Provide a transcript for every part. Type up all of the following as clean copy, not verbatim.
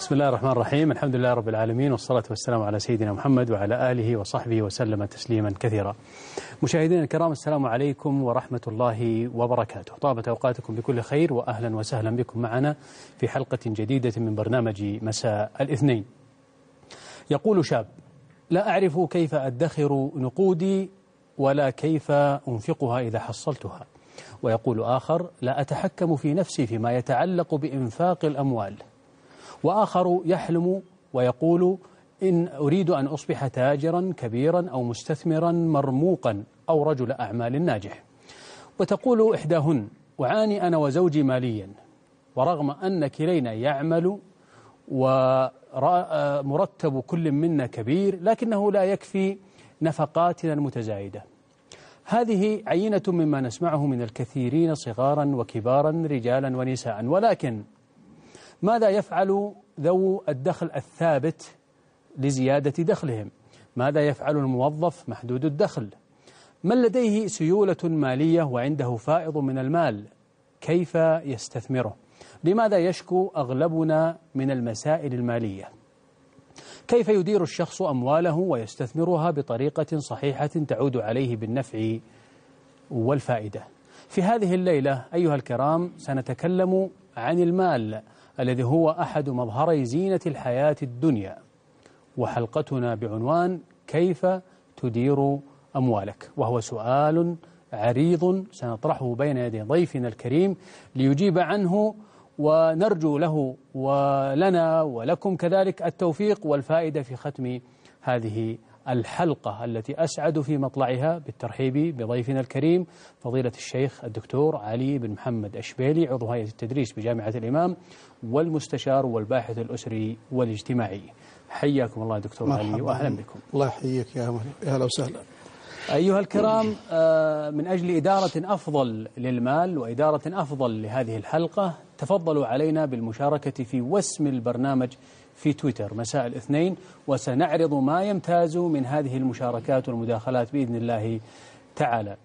بسم الله الرحمن الرحيم. الحمد لله رب العالمين، والصلاة والسلام على سيدنا محمد وعلى آله وصحبه وسلم تسليما كثيرا. مشاهدينا الكرام، السلام عليكم ورحمة الله وبركاته. طابت أوقاتكم بكل خير، وأهلا وسهلا بكم معنا في حلقة جديدة من برنامج مساء الاثنين. يقول شاب: لا أعرف كيف أدخر نقودي ولا كيف أنفقها إذا حصلتها. ويقول آخر: لا أتحكم في نفسي فيما يتعلق بإنفاق الأموال. وآخر يحلم ويقول: إن أريد أن أصبح تاجرا كبيرا أو مستثمرا مرموقا أو رجل أعمال ناجح. وتقول إحداهن: أعاني أنا وزوجي ماليا، ورغم أن كلينا يعمل ومرتب كل منا كبير، لكنه لا يكفي نفقاتنا المتزايدة. هذه عينة مما نسمعه من الكثيرين صغارا وكبارا، رجالا ونساء. ولكن ماذا يفعل ذو الدخل الثابت لزيادة دخلهم؟ ماذا يفعل الموظف محدود الدخل؟ من لديه سيولة مالية وعنده فائض من المال، كيف يستثمره؟ لماذا يشكو أغلبنا من المسائل المالية؟ كيف يدير الشخص أمواله ويستثمرها بطريقة صحيحة تعود عليه بالنفع والفائدة؟ في هذه الليلة أيها الكرام سنتكلم عن المال الذي هو أحد مظهري زينة الحياة الدنيا، وحلقتنا بعنوان: كيف تدير أموالك؟ وهو سؤال عريض سنطرحه بين يدي ضيفنا الكريم ليجيب عنه، ونرجو له ولنا ولكم كذلك التوفيق والفائدة في ختم هذه الحلقة التي أسعد في مطلعها بالترحيب بضيفنا الكريم فضيلة الشيخ الدكتور علي بن محمد أشبيلي، عضو هيئة التدريس بجامعة الإمام والمستشار والباحث الأسري والاجتماعي. حياكم الله دكتور علي، وأهلا بكم. الله يحييك يا أهلا وسهلا. أيها الكرام، من أجل إدارة أفضل للمال وإدارة أفضل لهذه الحلقة، تفضلوا علينا بالمشاركة في وسم البرنامج في تويتر مساء الاثنين، وسنعرض ما يمتاز من هذه المشاركات والمداخلات بإذن الله تعالى.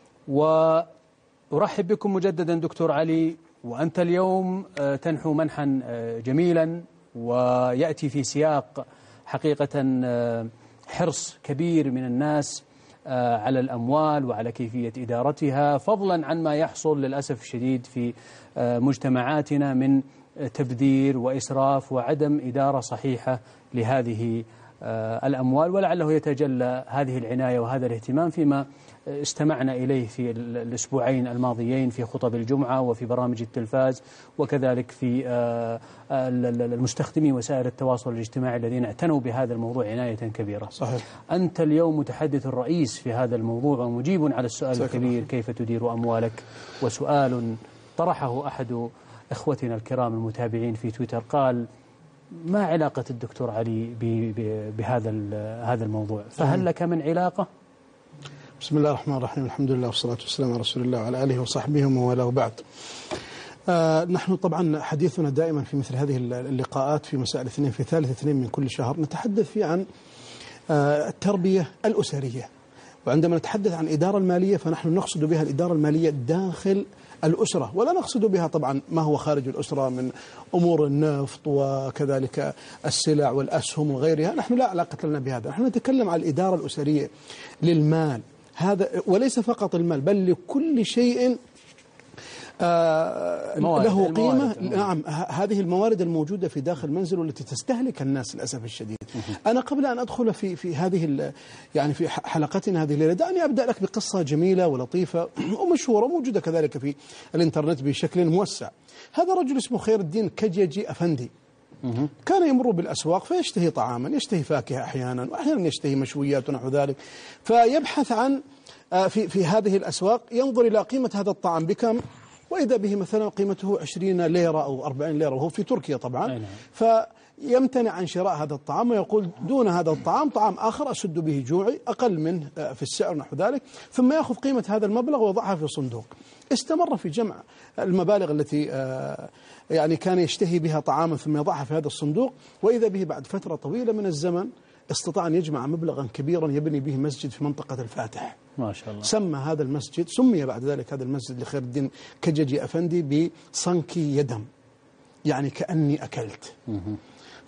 وأرحب بكم مجددا دكتور علي، وأنت اليوم تنحو منحا جميلا ويأتي في سياق حقيقة حرص كبير من الناس على الأموال وعلى كيفية إدارتها، فضلا عن ما يحصل للأسف الشديد في مجتمعاتنا من تبذير وإسراف وعدم إدارة صحيحة لهذه الأموال. ولعله يتجلى هذه العناية وهذا الاهتمام فيما استمعنا إليه في الأسبوعين الماضيين في خطب الجمعة وفي برامج التلفاز، وكذلك في المستخدمين وسائل التواصل الاجتماعي الذين اعتنوا بهذا الموضوع عناية كبيرة. صحيح. أنت اليوم متحدث الرئيس في هذا الموضوع ومجيب على السؤال الكبير: كيف تدير أموالك؟ وسؤال طرحه أحد إخوتنا الكرام المتابعين في تويتر قال: ما علاقة الدكتور علي بهذا الموضوع؟ فهل لك من علاقة؟ بسم الله الرحمن الرحيم، الحمد لله والصلاة والسلام على رسول الله وعلى آله وصحبه ومن والاه، وبعد. نحن طبعا حديثنا دائما في مثل هذه اللقاءات في مساء الاثنين في ثالث اثنين من كل شهر نتحدث فيه عن التربية الأسرية. وعندما نتحدث عن الإدارة المالية فنحن نقصد بها الإدارة المالية داخل الأسرة، ولا نقصد بها طبعا ما هو خارج الأسرة من أمور النفط وكذلك السلع والأسهم وغيرها. نحن لا علاقة لنا بهذا، نحن نتكلم عن الإدارة الأسرية للمال، هذا وليس فقط المال بل لكل شيء له قيمة. نعم، هذه الموارد الموجودة في داخل المنزل والتي تستهلك الناس للأسف الشديد. أنا قبل أن أدخل في هذه يعني في حلقتنا هذه الليلة، دعني أبدأ لك بقصة جميلة ولطيفة ومشهورة موجودة كذلك في الإنترنت بشكل موسع. هذا رجل اسمه خير الدين كجيجي أفندي، كان يمر بالأسواق فيشتهي طعاما، يشتهي فاكهة أحيانا، وأحيانا يشتهي مشويات ونحو ذلك، فيبحث عن في هذه الأسواق، ينظر إلى قيمة هذا الطعام بكم، وإذا به مثلا قيمته 20 ليرة أو 40 ليرة، وهو في تركيا طبعا. فيمتنع عن شراء هذا الطعام ويقول: دون هذا الطعام طعام آخر أسد به جوعي أقل منه في السعر نحو ذلك، ثم يأخذ قيمة هذا المبلغ ويضعها في صندوق. استمر في جمع المبالغ التي يعني كان يشتهي بها طعاما ثم يضعها في هذا الصندوق، وإذا به بعد فترة طويلة من الزمن استطاع أن يجمع مبلغا كبيرا يبني به مسجد في منطقة الفاتح. ما شاء الله. سمي بعد ذلك هذا المسجد لخير الدين كجيجي أفندي بصنكي يدم، يعني كأني أكلت.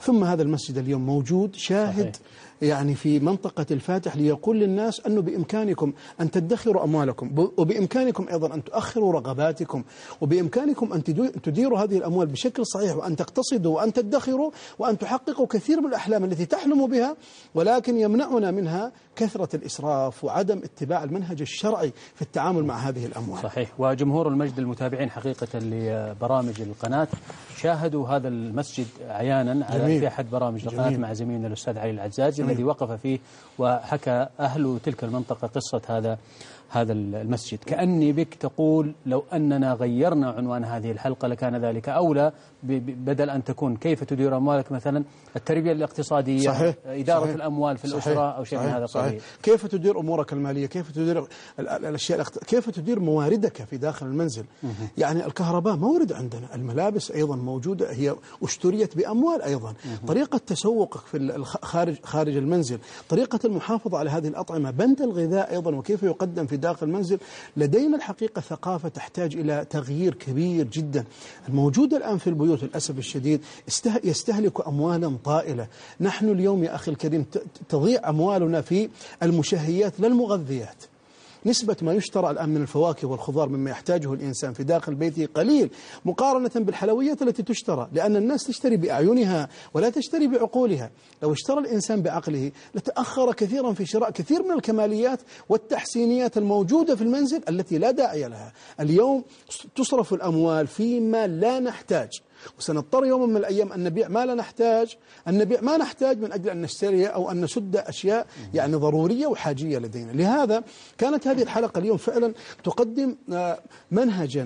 ثم هذا المسجد اليوم موجود شاهد صحيح. يعني في منطقة الفاتح ليقول للناس أنه بإمكانكم أن تدخروا أموالكم، وبإمكانكم أيضا أن تؤخروا رغباتكم، وبإمكانكم أن تديروا هذه الأموال بشكل صحيح، وأن تقتصدوا وأن تدخروا وأن تحققوا كثير من الأحلام التي تحلموا بها، ولكن يمنعنا منها كثرة الإسراف وعدم اتباع المنهج الشرعي في التعامل مع هذه الأموال. صحيح. وجمهور المجد المتابعين حقيقة لبرامج القناة شاهدوا هذا المسجد عيانا في أحد برامج القناة مع زميلنا الأستاذ علي العزازي الذي وقف فيه وحكى أهل تلك المنطقة قصة هذا المسجد. كأني بك تقول لو أننا غيرنا عنوان هذه الحلقة لكان ذلك أولى، بدل أن تكون كيف تدير أموالك مثلا التربية الاقتصادية، صحيح. إدارة صحيح. الأموال في الأسرة أو شيء من هذا القبيل. كيف تدير أمورك المالية، كيف تدير الأشياء كيف تدير مواردك في داخل المنزل. يعني الكهرباء مورد عندنا، الملابس أيضا موجودة، هي اشتريت بأموال أيضا. طريقة تسوقك في خارج المنزل، طريقة المحافظة على هذه الأطعمة، بند الغذاء أيضا وكيف يقدم في داخل المنزل. لدينا الحقيقة ثقافة تحتاج إلى تغيير كبير جدا. الموجود الآن في البيوت للأسف الشديد يستهلك أموالا طائلة. نحن اليوم يا أخي الكريم تضيع أموالنا في المشهيات لا المغذيات. نسبة ما يشترى الآن من الفواكه والخضار مما يحتاجه الإنسان في داخل بيته قليل مقارنة بالحلويات التي تشترى، لأن الناس تشتري بأعينها ولا تشتري بعقولها. لو اشترى الإنسان بعقله لتأخر كثيرا في شراء كثير من الكماليات والتحسينيات الموجودة في المنزل التي لا داعي لها. اليوم تصرف الأموال فيما لا نحتاج، وسنضطر يوما من الأيام أن نبيع ما لا نحتاج، أن نبيع ما نحتاج من أجل أن نشتري أو أن نسد أشياء يعني ضرورية وحاجية لدينا. لهذا كانت هذه الحلقة اليوم فعلا تقدم منهجا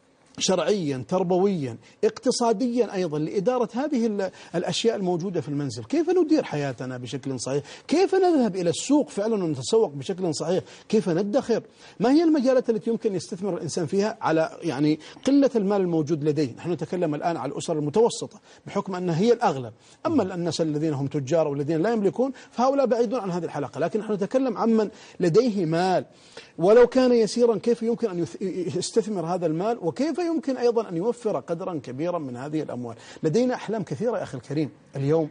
شرعيا تربويا اقتصاديا أيضا لإدارة هذه الأشياء الموجودة في المنزل. كيف ندير حياتنا بشكل صحيح، كيف نذهب إلى السوق فعلا ونتسوق بشكل صحيح، كيف ندخر، ما هي المجالات التي يمكن يستثمر الإنسان فيها على يعني قلة المال الموجود لديه. نحن نتكلم الآن على الأسر المتوسطة بحكم أنها هي الأغلب، أما الناس الذين هم تجار والذين لا يملكون فهؤلاء بعيدون عن هذه الحلقة. لكن نحن نتكلم عمن لديه مال ولو كان يسيرا، كيف يمكن أن يستثمر هذا المال، وكيف يمكن أيضا أن يوفر قدرا كبيرا من هذه الأموال. لدينا أحلام كثيرة يا أخي الكريم اليوم،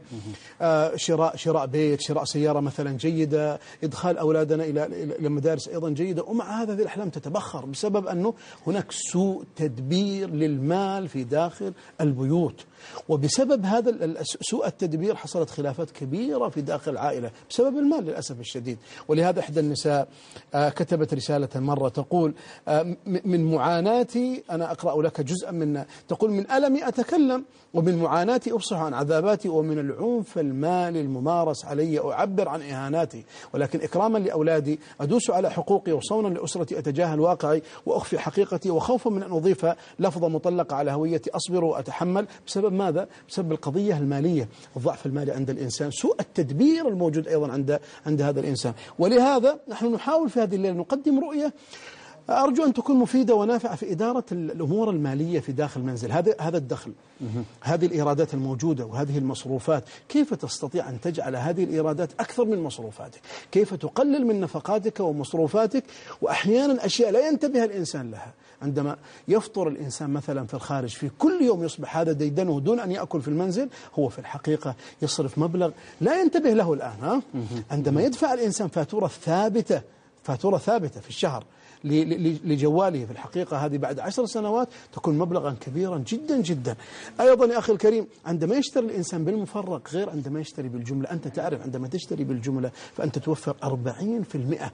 شراء بيت، شراء سيارة مثلا جيدة، إدخال أولادنا إلى مدارس أيضا جيدة، ومع هذه الأحلام تتبخر بسبب أنه هناك سوء تدبير للمال في داخل البيوت. وبسبب هذا سوء التدبير حصلت خلافات كبيرة في داخل العائلة بسبب المال للأسف الشديد. ولهذا إحدى النساء كتبت رسالة مرة تقول من معاناتي، أنا أقرأ لك جزءا من، تقول من ألمي أتكلم ومن معاناتي أفصح عن عذاباتي ومن العنف المالي الممارس علي أعبر عن إهاناتي، ولكن إكراما لأولادي أدوس على حقوقي وصونا لأسرتي أتجاهل واقعي وأخفي حقيقتي وخوفا من أن أضيف لفظة مطلقة على هويتي أصبر وأتحمل. بسبب ماذا؟ بسبب القضية المالية، الضعف المالي عند الإنسان، سوء التدبير الموجود أيضا عند هذا الإنسان. ولهذا نحن نحاول في هذه الليلة نقدم رؤية أرجو أن تكون مفيدة ونافعة في إدارة الأمور المالية في داخل المنزل. هذا الدخل، هذه الإيرادات الموجودة وهذه المصروفات، كيف تستطيع أن تجعل هذه الإيرادات أكثر من مصروفاتك، كيف تقلل من نفقاتك ومصروفاتك. وأحيانا أشياء لا ينتبه الإنسان لها، عندما يفطر الإنسان مثلا في الخارج في كل يوم يصبح هذا ديدنه دون أن يأكل في المنزل، هو في الحقيقة يصرف مبلغ لا ينتبه له الآن. عندما يدفع الإنسان فاتورة ثابتة في الشهر لجواله، في الحقيقة هذه بعد 10 سنوات تكون مبلغا كبيرا جدا جدا. أيضا يا أخي الكريم عندما يشتري الإنسان بالمفرق غير عندما يشتري بالجملة. أنت تعرف عندما تشتري بالجملة فأنت توفر 40%.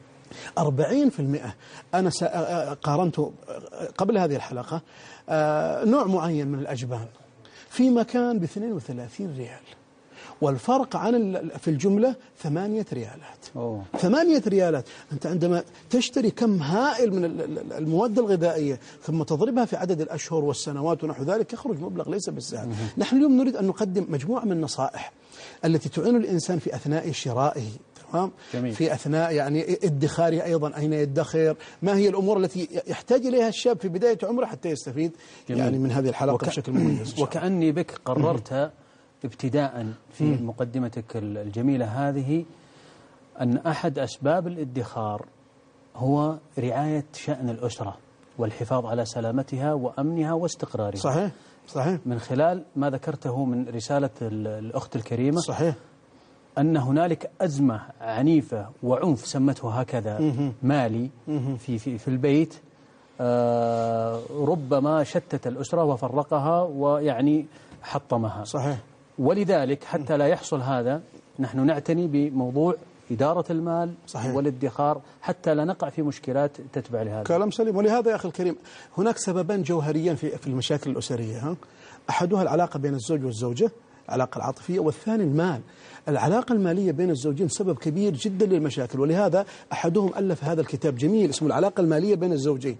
أنا قارنت قبل هذه الحلقة نوع معين من الأجبان في مكان ب32 ريال، والفرق عن في الجملة 8 ريالات. 8 ريالات. أنت عندما تشتري كم هائل من المواد الغذائية ثم تضربها في عدد الأشهر والسنوات ونحو ذلك يخرج مبلغ ليس بالسهل. نحن اليوم نريد أن نقدم مجموعة من النصائح التي تعين الإنسان في أثناء شرائه، تمام؟ في أثناء يعني ادخاره أيضا، أين يدخر، ما هي الأمور التي يحتاج إليها الشاب في بداية عمره حتى يستفيد يعني من هذه الحلقة بشكل مميز. وكأني بك قررت ابتداء في مقدمتك الجميلة هذه أن أحد أسباب الادخار هو رعاية شأن الأسرة والحفاظ على سلامتها وأمنها واستقرارها. صحيح. صحيح. من خلال ما ذكرته من رسالة الأخت الكريمة، صحيح، أن هنالك أزمة عنيفة وعنف سمته هكذا مالي في البيت، ربما شتت الأسرة وفرقها ويعني حطمها. صحيح. ولذلك حتى لا يحصل هذا نحن نعتني بموضوع إدارة المال. صحيح. والادخار حتى لا نقع في مشكلات تتبع لهذا. كلام سليم. ولهذا يا أخي الكريم هناك سببان جوهريان في المشاكل الأسرية. أحدها العلاقة بين الزوج والزوجة، العلاقة العاطفية، والثاني المال. العلاقة المالية بين الزوجين سبب كبير جدا للمشاكل، ولهذا أحدهم ألف هذا الكتاب جميل اسمه العلاقة المالية بين الزوجين،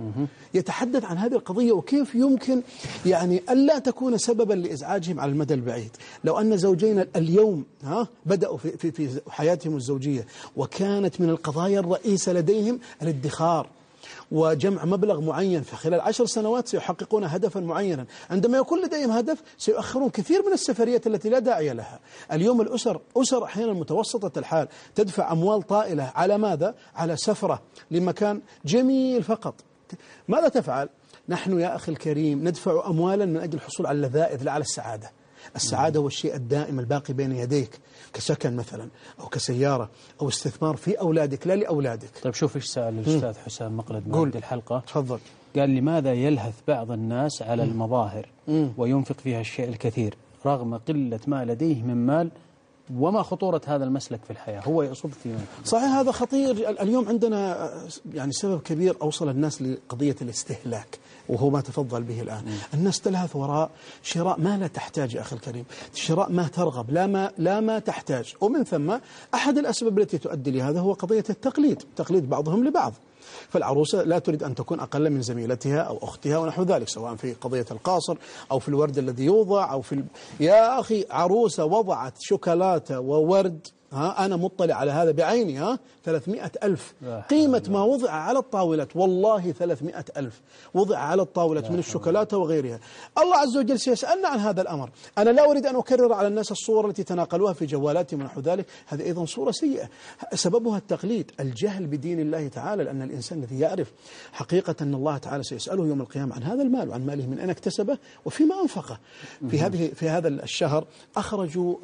يتحدث عن هذه القضية وكيف يمكن يعني ألا تكون سببا لإزعاجهم على المدى البعيد. لو أن زوجين اليوم بدأوا في حياتهم الزوجية وكانت من القضايا الرئيسة لديهم الادخار وجمع مبلغ معين، في خلال 10 سنوات سيحققون هدفا معينا. عندما يكون لديهم هدف سيؤخرون كثير من السفريات التي لا داعي لها. اليوم أسر أحيانا متوسطة الحال تدفع أموال طائلة على ماذا؟ على سفرة لمكان جميل فقط. ماذا تفعل؟ نحن يا أخي الكريم ندفع أموالا من أجل الحصول على اللذائذ لا على السعادة. السعادة هو الشيء الدائم الباقي بين يديك، كسكن مثلا أو كسيارة أو استثمار في أولادك لا لأولادك. طيب شوف إيش سأل الأستاذ حسام مقلد مؤدي الحلقة. تفضل. قال لماذا يلهث بعض الناس على المظاهر وينفق فيها الشيء الكثير رغم قلة ما لديه من مال، وما خطورة هذا المسلك في الحياة؟ هو يصب في صحيح هذا خطير. اليوم عندنا يعني سبب كبير أوصل الناس لقضية الاستهلاك، وهو ما تفضل به الآن. الناس تلهث وراء شراء ما لا تحتاج يا أخي الكريم، شراء ما ترغب لا ما تحتاج. ومن ثم أحد الأسباب التي تؤدي لهذا هو قضية التقليد، تقليد بعضهم لبعض. فالعروسة لا تريد أن تكون أقل من زميلتها أو أختها ونحو ذلك، سواء في قضية القاصر أو في الورد الذي يوضع أو في يا أخي عروسة وضعت شوكولاتة وورد، أنا مطلع على هذا بعيني، 300,000 قيمة ما وضع على الطاولات، والله 300,000 وضع على الطاولة من الشوكولاتة وغيرها. الله عز وجل سيسألنا عن هذا الأمر. أنا لا أريد أن أكرر على الناس الصور التي تناقلوها في جوالاتهم ونحو ذلك، هذه أيضا صورة سيئة سببها التقليد، الجهل بدين الله تعالى، لأن الإنسان الذي يعرف حقيقة أن الله تعالى سيسأله يوم القيامة عن هذا المال وعن ماله من أين اكتسبه وفيما أنفقه. في هذا الشهر أخرجوا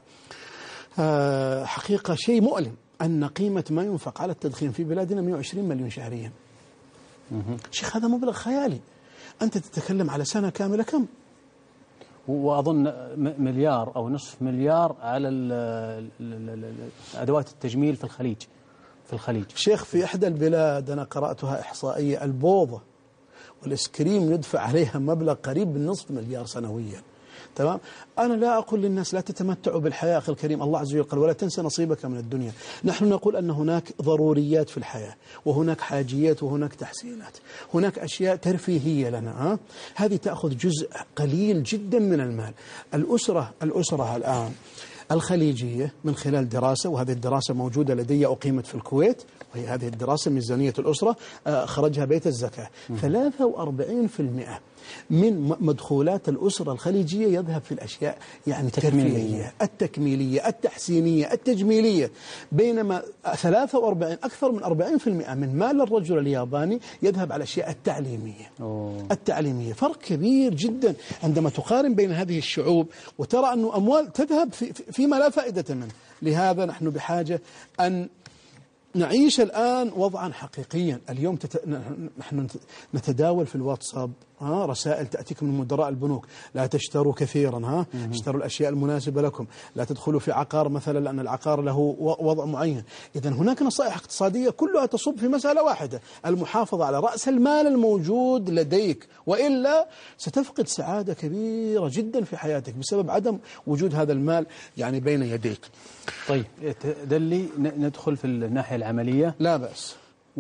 حقيقة شيء مؤلم، أن قيمة ما ينفق على التدخين في بلادنا 120 مليون شهريا. شيخ هذا مبلغ خيالي. أنت تتكلم على سنة كاملة كم؟ وأظن مليار أو نصف مليار على أدوات التجميل في الخليج. شيخ في إحدى البلاد أنا قرأتها إحصائية، البوظة والإسكريم يدفع عليها مبلغ قريب من نصف مليار سنويا. تمام. أنا لا أقول للناس لا تتمتعوا بالحياة أخي الكريم، الله عز وجل قال ولا تنسى نصيبك من الدنيا. نحن نقول أن هناك ضروريات في الحياة وهناك حاجيات وهناك تحسينات، هناك أشياء ترفيهية لنا، هذه تأخذ جزء قليل جدا من المال. الأسرة الآن الخليجية من خلال دراسة، وهذه الدراسة موجودة لدي أقيمت في الكويت، وهي هذه الدراسة ميزانية الأسرة خرجها بيت الزكاة، 43% من مدخولات الأسرة الخليجية يذهب في الأشياء يعني الترفيهية التكميلية التحسينية التجميلية، بينما 43 أكثر من 40% من مال الرجل الياباني يذهب على الأشياء التعليمية. فرق كبير جدا عندما تقارن بين هذه الشعوب وترى أن أموال تذهب فيما لا فائدة منه. لهذا نحن بحاجة أن نعيش الآن وضعا حقيقيا. اليوم نحن نتداول في الواتساب رسائل تأتيكم من مدراء البنوك، لا تشتروا كثيرا، اشتروا الأشياء المناسبة لكم، لا تدخلوا في عقار مثلا لأن العقار له وضع معين. إذن هناك نصائح اقتصادية كلها تصب في مسألة واحدة، المحافظة على رأس المال الموجود لديك، وإلا ستفقد سعادة كبيرة جدا في حياتك بسبب عدم وجود هذا المال يعني بين يديك. طيب دلي ندخل في الناحية العملية. لا بأس.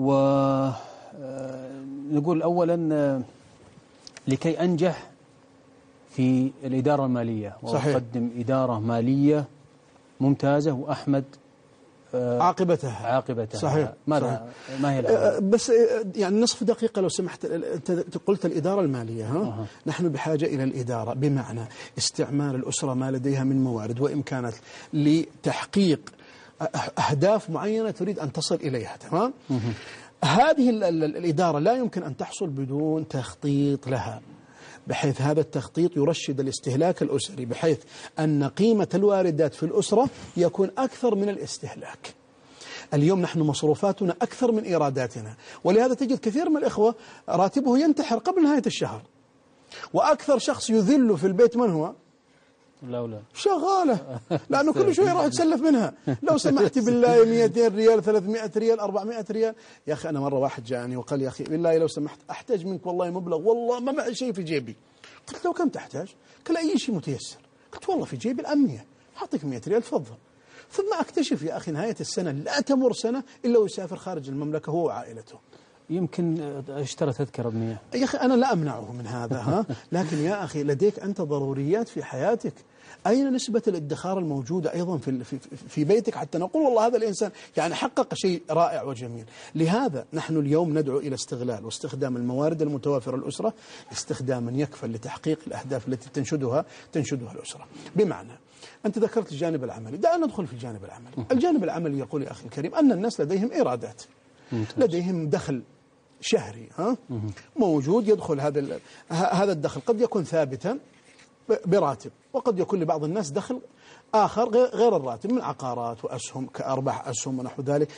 ونقول أولا لكي أنجح في الإدارة المالية وأقدم إدارة مالية ممتازة وأحمد عاقبتها. صحيح. ما هي العقبة؟ بس يعني نصف دقيقة لو سمحت. أنت قلت الإدارة المالية، نحن بحاجة إلى الإدارة بمعنى استعمال الأسرة ما لديها من موارد وإمكانات لتحقيق أهداف معينة تريد أن تصل إليها. تمام. هذه الإدارة لا يمكن أن تحصل بدون تخطيط لها. بحيث هذا التخطيط يرشد الاستهلاك الأسري، بحيث أن قيمة الواردات في الأسرة يكون أكثر من الاستهلاك. اليوم نحن مصروفاتنا أكثر من إيراداتنا، ولهذا تجد كثير من الإخوة راتبه ينتحر قبل نهاية الشهر. وأكثر شخص يذل في البيت من هو؟ لا شغالة، لأنه كل شوية يروح يتسلف منها. لو سمحت بالله 200 ريال 300 ريال 400 ريال. يا أخي أنا مرة واحد جاءني وقال يا أخي بالله لو سمحت أحتاج منك والله مبلغ، والله ما معي شيء في جيبي. قلت له كم تحتاج؟ قال أي شيء متيسر. قلت والله في جيبي الأمنية، أعطيك 100 ريال تفضل. ثم أكتشف يا أخي نهاية السنة لا تمر سنة إلا ويسافر خارج المملكة هو وعائلته. يمكن اشترى تذكرة بنية. يا أخي أنا لا أمنعه من هذا لكن يا أخي لديك أنت ضروريات في حياتك. أين نسبة الادخار الموجودة أيضا في بيتك حتى نقول والله هذا الإنسان يعني حقق شيء رائع وجميل. لهذا نحن اليوم ندعو إلى استغلال واستخدام الموارد المتوافرة للأسرة استخداما يكفل لتحقيق الأهداف التي تنشدها الأسرة. بمعنى أنت ذكرت الجانب العملي، دعنا ندخل في الجانب العملي. الجانب العملي يقول يا أخي الكريم أن الناس لديهم إيرادات، لديهم دخل شهري موجود يدخل هذا الدخل قد يكون ثابتا براتب، وقد يكون لبعض الناس دخل آخر غير الراتب من عقارات وأسهم كأرباح أسهم ونحو ذلك.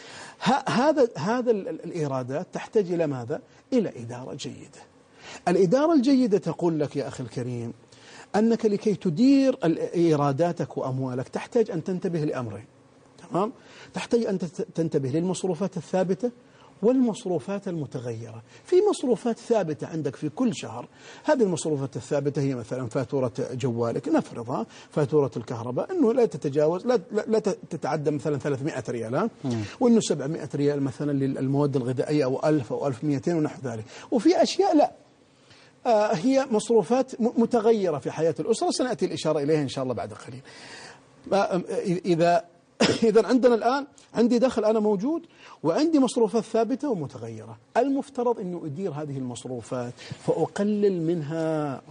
هذا الإيرادات تحتاج إلى ماذا؟ إلى إدارة جيدة. الإدارة الجيدة تقول لك يا أخي الكريم أنك لكي تدير إيراداتك وأموالك تحتاج أن تنتبه لأمرين. تمام؟ تحتاج أن تنتبه للمصروفات الثابتة والمصروفات المتغيرة. في مصروفات ثابتة عندك في كل شهر، هذه المصروفات الثابتة هي مثلا فاتورة جوالك نفرضها، فاتورة الكهرباء أنه لا تتجاوز لا تتعدى مثلا 300 ريال، وأنه 700 ريال مثلا للمواد الغذائية أو 1000 أو 1200 ونحو ذلك. وفي أشياء لا هي مصروفات متغيرة في حياة الأسرة سنأتي الإشارة إليها إن شاء الله بعد قليل. إذا عندنا الآن عندي دخل أنا موجود وعندي مصروفات ثابتة ومتغيرة، المفترض أنه أدير هذه المصروفات فأقلل منها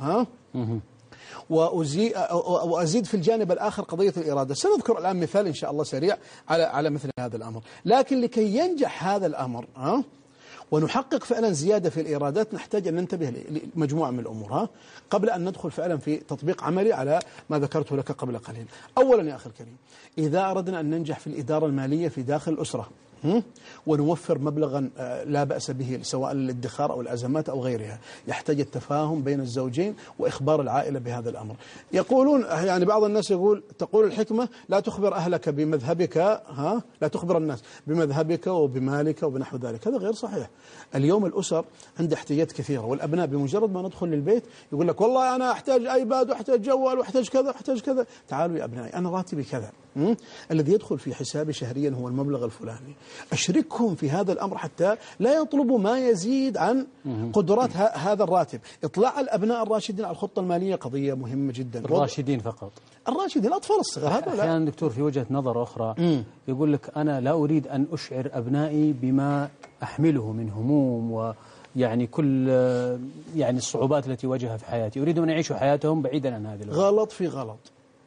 وأزيد في الجانب الآخر قضية الإرادة. سنذكر الآن مثال إن شاء الله سريع على مثل هذا الأمر. لكن لكي ينجح هذا الأمر ونحقق فعلا زيادة في الإيرادات نحتاج أن ننتبه لمجموعة من الأمور قبل أن ندخل فعلا في تطبيق عملي على ما ذكرته لك قبل قليل. أولا يا أخي الكريم، إذا أردنا أن ننجح في الإدارة المالية في داخل الأسرة ونوفر مبلغا لا بأس به سواء للادخار أو الأزمات أو غيرها، يحتاج التفاهم بين الزوجين وإخبار العائلة بهذا الأمر. يقولون يعني بعض الناس تقول الحكمة لا تخبر أهلك بمذهبك لا تخبر الناس بمذهبك وبمالك وبنحو ذلك. هذا غير صحيح. اليوم الأسر عندها احتياجات كثيرة، والأبناء بمجرد ما ندخل للبيت يقول لك والله أنا أحتاج أيباد وأحتاج جوال وأحتاج كذا وأحتاج كذا. تعالوا يا أبنائي أنا راتبي كذا، الذي يدخل في حسابي شهريا هو المبلغ الفلاني. أشركهم في هذا الأمر حتى لا يطلبوا ما يزيد عن قدرات هذا الراتب. إطلاع الأبناء الراشدين على الخطة المالية قضية مهمة جدا. الراشدين فقط؟ الراشدين الأطفال الصغار. أحيانا دكتور في وجهة نظر أخرى يقول لك أنا لا أريد أن أشعر أبنائي بما أحمله من هموم ويعني كل يعني الصعوبات التي واجهها في حياتي، أريد أن يعيشوا حياتهم بعيدا عن هذه الأمور. غلط في غلط.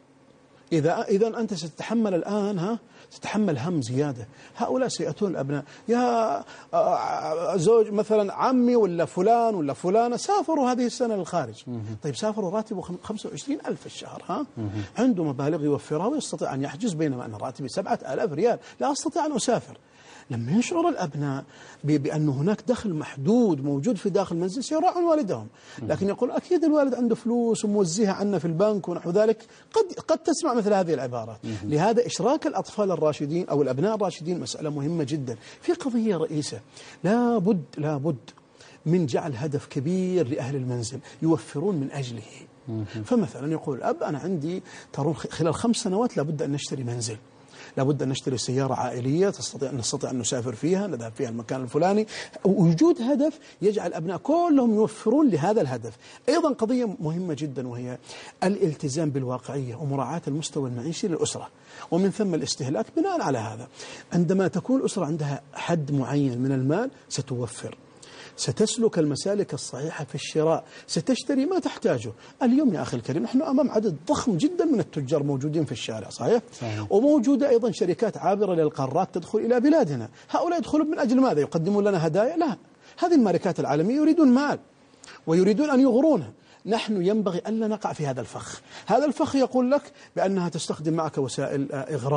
إذا أنت ستتحمل الآن ستتحمل هم زيادة. هؤلاء سيأتون الأبناء يا زوج مثلا عمي ولا فلان ولا فلانة سافروا هذه السنة للخارج. طيب سافروا راتبه 25,000 في الشهر، عنده مبالغ يوفرها ويستطيع أن يحجز، بينما أنا راتبي 7,000 ريال لا أستطيع أن أسافر. لما يشعر الأبناء بأن هناك دخل محدود موجود في داخل المنزل سيراعون والدهم. لكن يقول أكيد الوالد عنده فلوس وموزيها عنا في البنك ونحو ذلك، قد تسمع مثل هذه العبارات. لهذا إشراك الأطفال الراشدين أو الأبناء الراشدين مسألة مهمة جدا. في قضية رئيسة لابد من جعل هدف كبير لأهل المنزل يوفرون من أجله. فمثلا يقول الأب أنا عندي ترون خلال 5 سنوات لابد أن نشتري منزل، لابد أن نشتري سيارة عائلية نستطيع أن نسافر فيها نذهب فيها المكان الفلاني. وجود هدف يجعل الأبناء كلهم يوفرون لهذا الهدف. أيضا قضية مهمة جدا وهي الالتزام بالواقعية ومراعاة المستوى المعيشي للأسرة، ومن ثم الاستهلاك بناء على هذا. عندما تكون الأسرة عندها حد معين من المال ستوفر، ستسلك المسالك الصحيحة في الشراء، ستشتري ما تحتاجه. اليوم يا أخي الكريم نحن أمام عدد ضخم جدا من التجار موجودين في الشارع، صحيح؟ وموجودة أيضا شركات عابرة للقارات تدخل إلى بلادنا. هؤلاء يدخلون من أجل ماذا؟ يقدمون لنا هدايا؟ لا، هذه الماركات العالمية يريدون مال ويريدون أن يغرونا. نحن ينبغي ألا نقع في هذا الفخ. هذا الفخ يقول لك بأنها تستخدم معك وسائل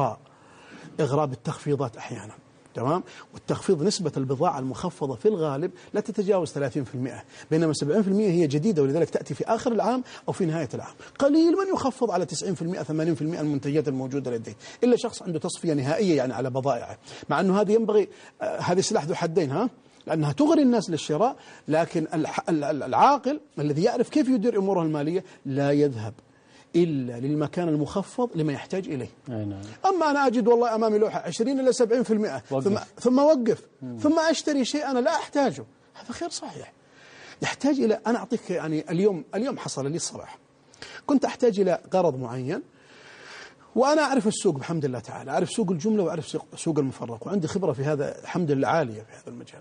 إغراء بالتخفيضات أحيانا، تمام. والتخفيض نسبة البضاعة المخفضة في الغالب لا تتجاوز 30%، بينما 70% هي جديدة ولذلك تأتي في آخر العام أو في نهاية العام. قليل من يخفض على 90% 80% المنتجات الموجودة لديه، إلا شخص عنده تصفية نهائية يعني على بضائعه، مع أنه هذا ينبغي، هذه سلاح ذو حدين، لأنها تغري الناس للشراء، لكن العاقل الذي يعرف كيف يدير أموره المالية لا يذهب إلا للمكان المخفض لما يحتاج إليه. أما أنا أجد والله أمامي لوحة 20 إلى 70% ثم أوقف ثم أشتري شيء أنا لا أحتاجه، هذا غير صحيح. يحتاج إلى، أنا أعطيك يعني اليوم حصل لي الصباح، كنت أحتاج إلى غرض معين وأنا أعرف السوق بحمد الله تعالى، أعرف سوق الجملة وأعرف سوق المفرق وعندي خبرة في هذا الحمد لله عالية في هذا المجال.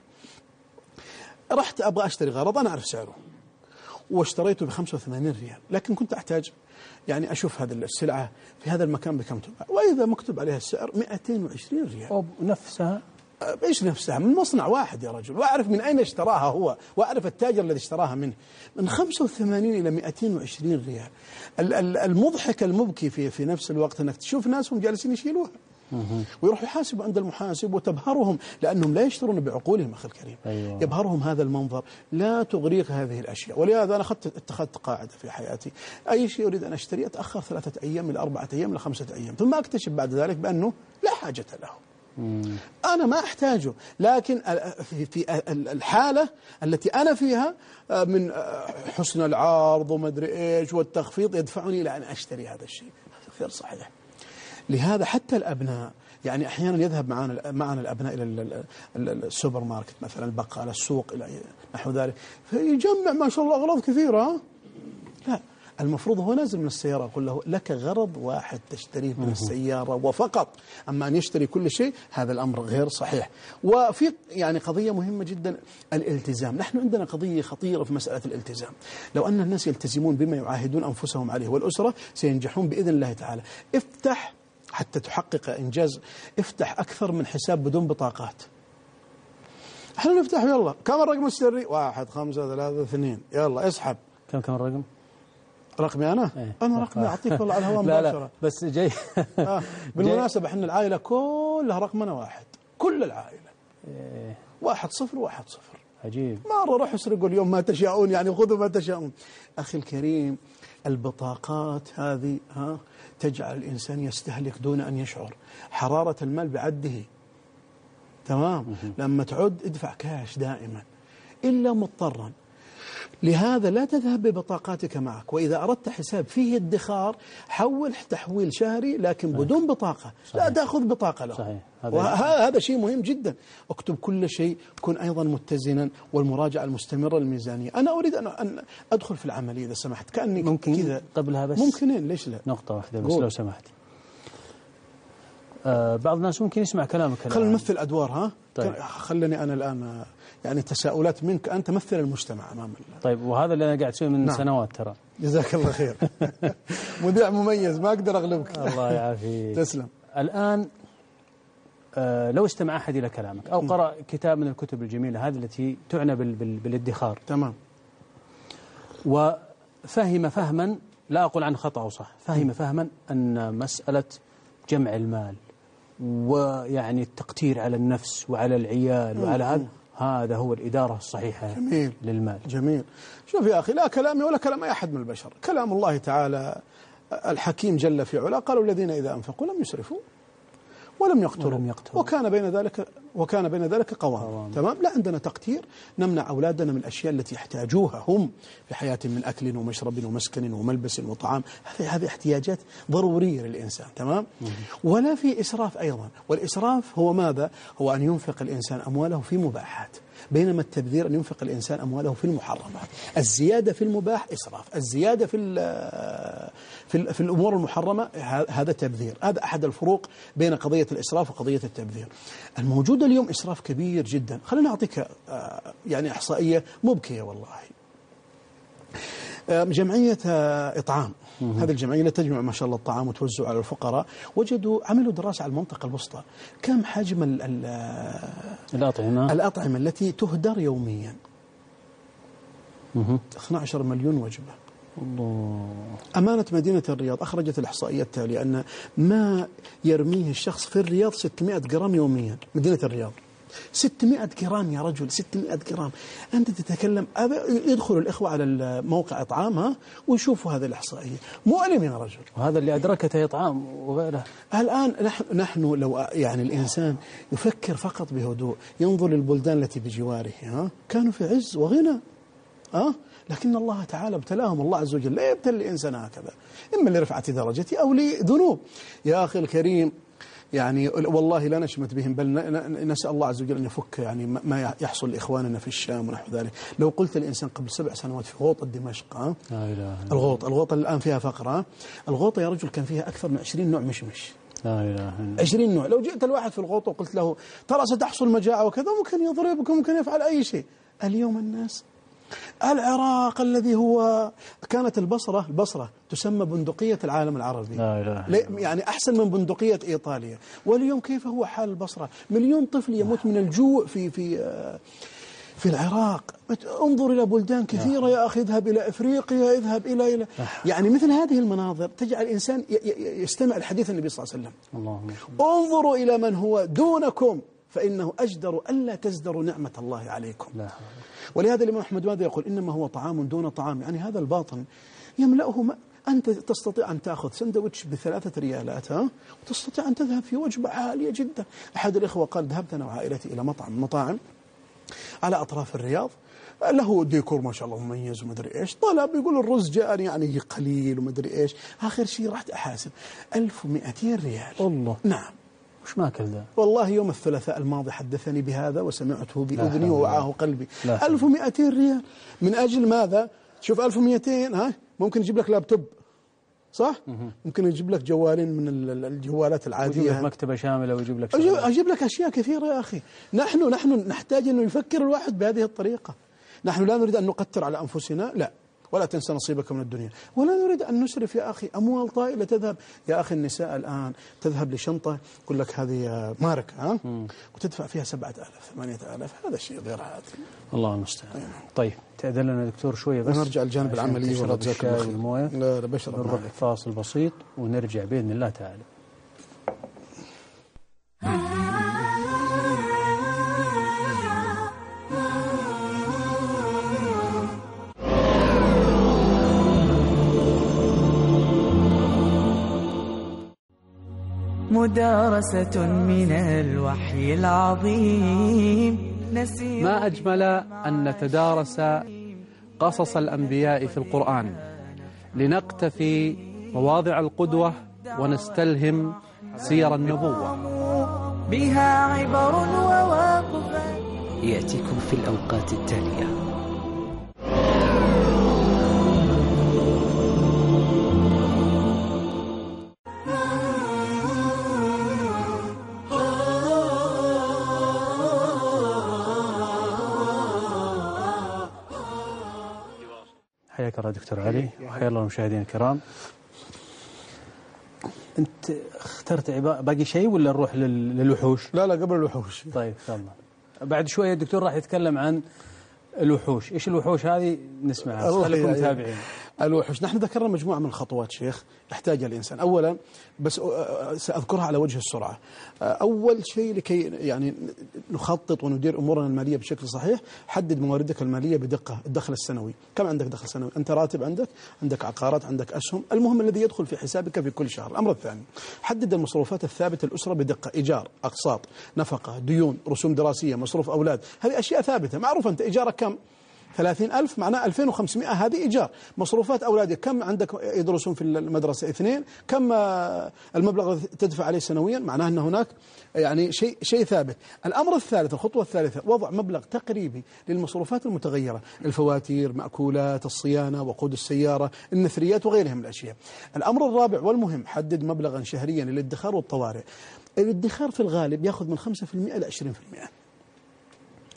رحت أبغى أشتري غرض أنا أعرف سعره واشتريته ب85 ريال، لكن كنت أحتاج يعني أشوف هذه السلعة في هذا المكان بكم تباع، وإذا مكتوب عليها السعر 220 ريال. نفسها؟ إيش نفسها؟ من مصنع واحد يا رجل، وأعرف من أين اشتراها هو، وأعرف التاجر الذي اشتراها منه. من 85 إلى 220 ريال. المضحك المبكي في نفس الوقت أنك تشوف ناسهم جالسين يشيلوها ويروحوا يحاسبوا عند المحاسب وتبهرهم، لأنهم لا يشترون بعقولهم أخي الكريم. أيوة. يبهرهم هذا المنظر. لا تغريك هذه الأشياء. ولهذا أنا اتخذت قاعدة في حياتي، أي شيء أريد أن أشتريه أتأخر 3 أيام إلى 4 أيام إلى 5 أيام، ثم أكتشف بعد ذلك بأنه لا حاجة له، أنا ما أحتاجه. لكن في الحالة التي أنا فيها من حسن العرض وما أدري إيش والتخفيض يدفعني إلى أن أشتري هذا الشيء، غير صحيح. لهذا حتى الأبناء يعني أحيانا يذهب معنا الأبناء إلى السوبر ماركت مثلا، البقالة، السوق، إلى نحو ذلك، فيجمع ما شاء الله أغراض كثيرة. لا، المفروض هو نازل من السيارة أقول له لك غرض واحد تشتريه من السيارة وفقط، أما أن يشتري كل شيء هذا الأمر غير صحيح. وفي يعني قضية مهمة جدا، الالتزام. نحن عندنا قضية خطيرة في مسألة الالتزام. لو أن الناس يلتزمون بما يعاهدون أنفسهم عليه والأسرة سينجحون بإذن الله تعالى. افتح حتى تحقق إنجاز، افتح أكثر من حساب بدون بطاقات. احنا نفتح يلا كم الرقم السري؟ 1 5 3 2 يلا اسحب. كم الرقم؟ رقمي أنا؟ إيه؟ أنا رقمي أعطيك والله على الهواء مباشرة. لا بس جاي بالمناسبة احنا العائلة كلها رقمنا واحد، كل العائلة 10-1-0. عجيب. مرة روحوا اسرقوا اليوم ما تشاءون، يعني خذوا ما تشاءون. أخي الكريم، البطاقات هذه تجعل الإنسان يستهلك دون أن يشعر. حرارة المال بعده، تمام. لما تعد ادفع كاش دائما إلا مضطرا. لهذا لا تذهب ببطاقاتك معك، وإذا أردت حساب فيه ادخار حول تحويل شهري لكن صحيح. بدون بطاقة. صحيح. لا تأخذ بطاقة له. صحيح. وهذا شيء مهم جدا. اكتب كل شيء، كن أيضا متزنا، والمراجعة المستمرة للميزانية. أنا أريد أن أدخل في العملية إذا سمحت، كأني ممكن كذا قبلها بس ممكنين، ليش لا؟ نقطة واحدة بس لو سمحت. بعض الناس ممكن يسمع كلامك. خلينا نمثل أدوار. طيب. خلني أنا الآن يعني تساؤلات منك، أنت تمثل المجتمع أمام الله. طيب، وهذا اللي أنا قاعد أسويه من سنوات ترى. جزاك الله خير. مذيع مميز، ما أقدر أغلبك. الله يعافيك. تسلم. الآن لو استمع أحد إلى كلامك أو قرأ كتاب من الكتب الجميلة هذه التي تعنى بالادخار، تمام، وفهم فهما، لا أقول عن خطأ أو صح، فهم فهما أن مسألة جمع المال ويعني التقتير على النفس وعلى العيال وعلى هذا هو الإدارة الصحيحة. جميل. للمال. جميل. شوف يا أخي، لا كلامي ولا كلام أي أحد من البشر، كلام الله تعالى الحكيم جل في علا. قالوا الذين إذا أنفقوا لم يسرفوا ولم يقتروا وكان بين ذلك قوام. تمام. لا عندنا تقتير، نمنع أولادنا من الأشياء التي يحتاجوها هم في حياتهم من أكل ومشرب ومسكن وملبس وطعام. هذه احتياجات ضرورية للإنسان. تمام. ولا في إسراف أيضا. والإسراف هو ماذا؟ هو أن ينفق الإنسان أمواله في مباحات، بينما التبذير أن ينفق الإنسان أمواله في المحرمات. الزيادة في المباح إسراف، الزيادة في الأمور المحرمة هذا تبذير. هذا أحد الفروق بين قضية الإسراف وقضية التبذير. الموجود اليوم إسراف كبير جدا. خلينا أعطيك يعني إحصائية مبكية والله. جمعية إطعام، هذه الجمعية اللي تجمع ما شاء الله الطعام وتوزع على الفقراء، عملوا دراسة على المنطقة الوسطى، كم حجم الأطعمة التي تهدر يوميا؟ 12 مليون وجبة. الله. أمانة مدينة الرياض أخرجت الإحصائية التالية أن ما يرميه الشخص في الرياض 600 جرام يوميا. مدينة الرياض 600 جرام يا رجل، 600 جرام. أنت تتكلم. يدخل الإخوة على موقع إطعام ويشوفوا هذه الإحصائية. مؤلم يا رجل. وهذا اللي أدركته إطعام وغيره. الآن نحن لو يعني الإنسان يفكر فقط بهدوء، ينظر للبلدان التي بجواره، كانوا في عز وغنى، لكن الله تعالى ابتلاهم. الله عز وجل لا يبتلي الإنسان هكذا، إما لرفعة درجته أو لذنوب. يا أخي الكريم، يعني والله لا نشمت بهم، بل نسأل الله عز وجل أن يفك يعني ما يحصل لإخواننا في الشام ونحو ذلك. لو قلت الإنسان قبل 7 سنوات في غوطة دمشق، الغوطة الآن فيها فقرة. الغوطة يا رجل كان فيها أكثر من 20 نوع مشمش. لا إله إلا الله. 20 نوع. لو جئت الواحد في الغوطة وقلت له ترى ستحصل مجاعة وكذا، ممكن يضربك وممكن يفعل أي شيء. اليوم الناس، العراق الذي هو كانت البصرة تسمى بندقية العالم العربي، لا إله. يعني أحسن من بندقية إيطاليا. واليوم كيف هو حال البصرة؟ 1,000,000 طفل يموت من الجوع في العراق. انظر إلى بلدان كثيرة يا أخي، اذهب إلى إفريقيا، اذهب إلى يعني مثل هذه المناظر تجعل الإنسان يستمع لحديث النبي صلى الله عليه وسلم. اللهم انظروا إلى من هو دونكم فإنه أجدر ألا تزدروا نعمة الله عليكم. لا. ولهذا الإمام أحمد ماذا يقول؟ إنما هو طعام دون طعام. يعني هذا الباطن يملأه أنت تستطيع أن تأخذ سندويتش ب3 ريالات، وتستطيع أن تذهب في وجبة عالية جدا. أحد الإخوة قال ذهبت أنا وعائلتي إلى مطعم على أطراف الرياض، له ديكور ما شاء الله مميز ومدري إيش. طلب يقول الرز جاءني يعني قليل ومدري إيش. آخر شيء رحت أحاسب 1200 ريال. الله. نعم. وش ماكل ذا؟ والله يوم الثلاثاء الماضي حدثني بهذا وسمعته بأذني ووعاه قلبي. 1200 ريال من أجل ماذا؟ شوف 1200 ممكن يجيب لك لابتوب، صح؟ ممكن يجيب لك جوالين من الجوالات العادية، ويجيب لك مكتبة شاملة، ويجيب لك أجيب لك أشياء كثيرة يا أخي. نحن نحتاج أن يفكر الواحد بهذه الطريقة. نحن لا نريد أن نقتر على أنفسنا، لا، ولا تنسى نصيبك من الدنيا، ولا نريد أن نسرف يا أخي. أموال طائلة تذهب يا أخي. النساء الآن تذهب لشنطة يقول لك هذه ماركة وتدفع فيها 7,000 8,000. هذا شيء غير عادي. الله المستعان. طيب تأذن لنا دكتور شوية بس نرجع الجانب العملي ونرجع المويه. لا بشرب. نروح فاصل بسيط ونرجع بإذن الله تعالى. مدارسة من الوحي العظيم. ما أجمل أن نتدارس قصص الأنبياء في القرآن لنقتفي مواضع القدوة ونستلهم سير النبوة. بها عبر وواقفا يأتيكم في الأوقات التالية. حياك الله دكتور علي، وحيا الله المشاهدين الكرام. أنت اخترت باقي شيء ولا نروح للوحوش؟ لا قبل الوحوش. طيب تفضل. بعد شوية الدكتور راح يتكلم عن الوحوش. إيش الوحوش هذه؟ نسمعها، خليكم متابعين. الوحوش، نحن ذكرنا مجموعة من الخطوات شيخ يحتاجها الإنسان. أولا بس سأذكرها على وجه السرعة. أول شيء لكي يعني نخطط وندير أمورنا المالية بشكل صحيح، حدد مواردك المالية بدقة. الدخل السنوي، كم عندك دخل سنوي؟ أنت راتب عندك عقارات، عندك أسهم، المهم الذي يدخل في حسابك في كل شهر. الأمر الثاني، حدد المصروفات الثابتة للأسرة بدقة. إيجار، أقساط، نفقة، ديون، رسوم دراسية، مصروف أولاد، هذه أشياء ثابتة معروف. أنت إيجارك كم؟ 30,000 معناه 2500 هذه إيجار. مصروفات أولادك كم عندك يدرسون في المدرسة؟ 2. كم المبلغ الذي تدفع عليه سنويا؟ معناه أن هناك يعني شيء ثابت. الأمر الثالث، الخطوة الثالثة، وضع مبلغ تقريبي للمصروفات المتغيرة، الفواتير، مأكولات، الصيانة، وقود السيارة، النثريات وغيرها من الأشياء. الأمر الرابع والمهم، حدد مبلغا شهريا للادخار والطوارئ. الادخار في الغالب يأخذ من 5% إلى 20%.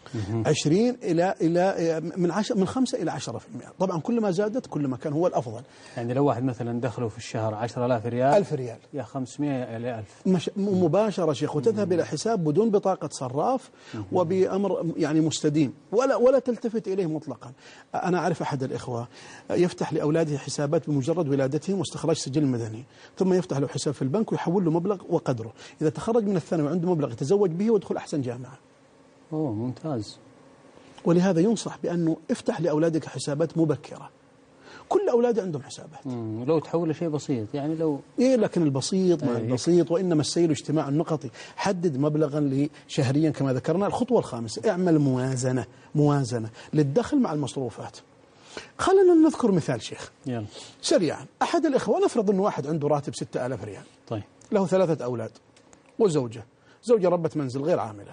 20 إلى من 5 إلى 10%. طبعا كل ما زادت كل ما كان هو الأفضل. يعني لو واحد مثلا دخله في الشهر 10,000 ريال 1000 ريال يا 500 إلى 1000 مباشرة شيخ، وتذهب إلى حساب بدون بطاقة صراف وبأمر يعني مستديم ولا تلتفت إليه مطلقا. أنا أعرف أحد الإخوة يفتح لأولاده حسابات بمجرد ولادتهم واستخراج سجل مدني، ثم يفتح له حساب في البنك ويحول له مبلغ وقدره، إذا تخرج من الثانوي وعنده مبلغ يتزوج به ويدخل أحسن جامعة. أوه ممتاز. ولهذا ينصح بأنه افتح لأولادك حسابات مبكرة. كل أولادي عندهم حسابات. لو تحول شيء بسيط يعني لو لكن البسيط ما البسيط، وإنما السير اجتماع النقطي. حدد مبلغا شهريا كما ذكرنا. الخطوة الخامسة اعمل موازنة للدخل مع المصروفات. خلينا نذكر مثال شيخ يلا سريعا. أحد الإخوة نفرض أنه واحد عنده راتب 6000 ريال، طيب له 3 أولاد وزوجة ربة منزل غير عاملة.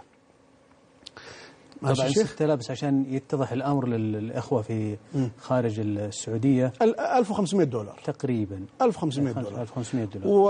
طبعا 6000 بس عشان يتضح الأمر للإخوة في خارج السعودية $1500 تقريبا. $1500 $1500 و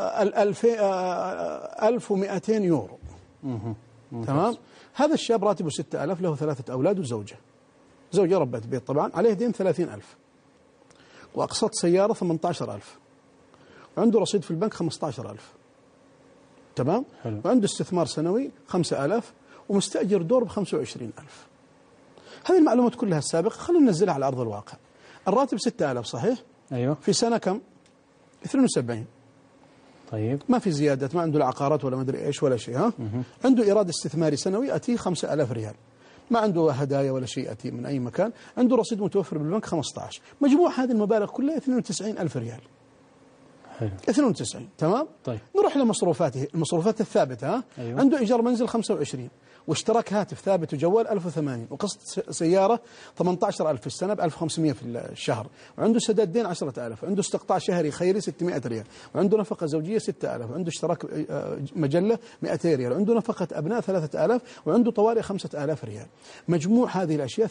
1200 يورو. تمام. هذا الشاب راتبه 6000، له 3 أولاد زوجة ربة بيت، طبعا عليه دين 30,000 وأقساط سيارة 18,000 وعنده رصيد في البنك 15,000. تمام. حلو. وعنده استثمار سنوي 5,000 ومستأجر دور ب25,000. هذه المعلومات كلها السابقة خلينا ننزلها على أرض الواقع. الراتب 6000 صحيح؟ أيوه. في سنة كم؟ 72. طيب ما في زيادات، ما عنده العقارات ولا ما أدري إيش ولا شيء. ها؟ عنده إيراد استثماري سنوي أتيه 5,000 ريال، ما عنده هدايا ولا شيء أتيه من أي مكان، عنده رصيد متوفر بالبنك 15. مجموع هذه المبالغ كلها 92,000 ريال. حلو. 92. تمام. طيب نروح لمصروفاته، المصروفات الثابتة. ها؟ أيوه. عنده إيجار منزل 25 واشتراك هاتف ثابت وجوال 1080 وقسط سيارة 18,000 في السنة ب1500 في الشهر، وعنده سداد دين 10,000، وعنده استقطاع شهري خيري 600 ريال، وعنده نفقة زوجية 6,000، وعنده اشتراك مجلة 200 ريال، وعنده نفقة أبناء 3,000، وعنده طوارئ 5,000 ريال. مجموع هذه الأشياء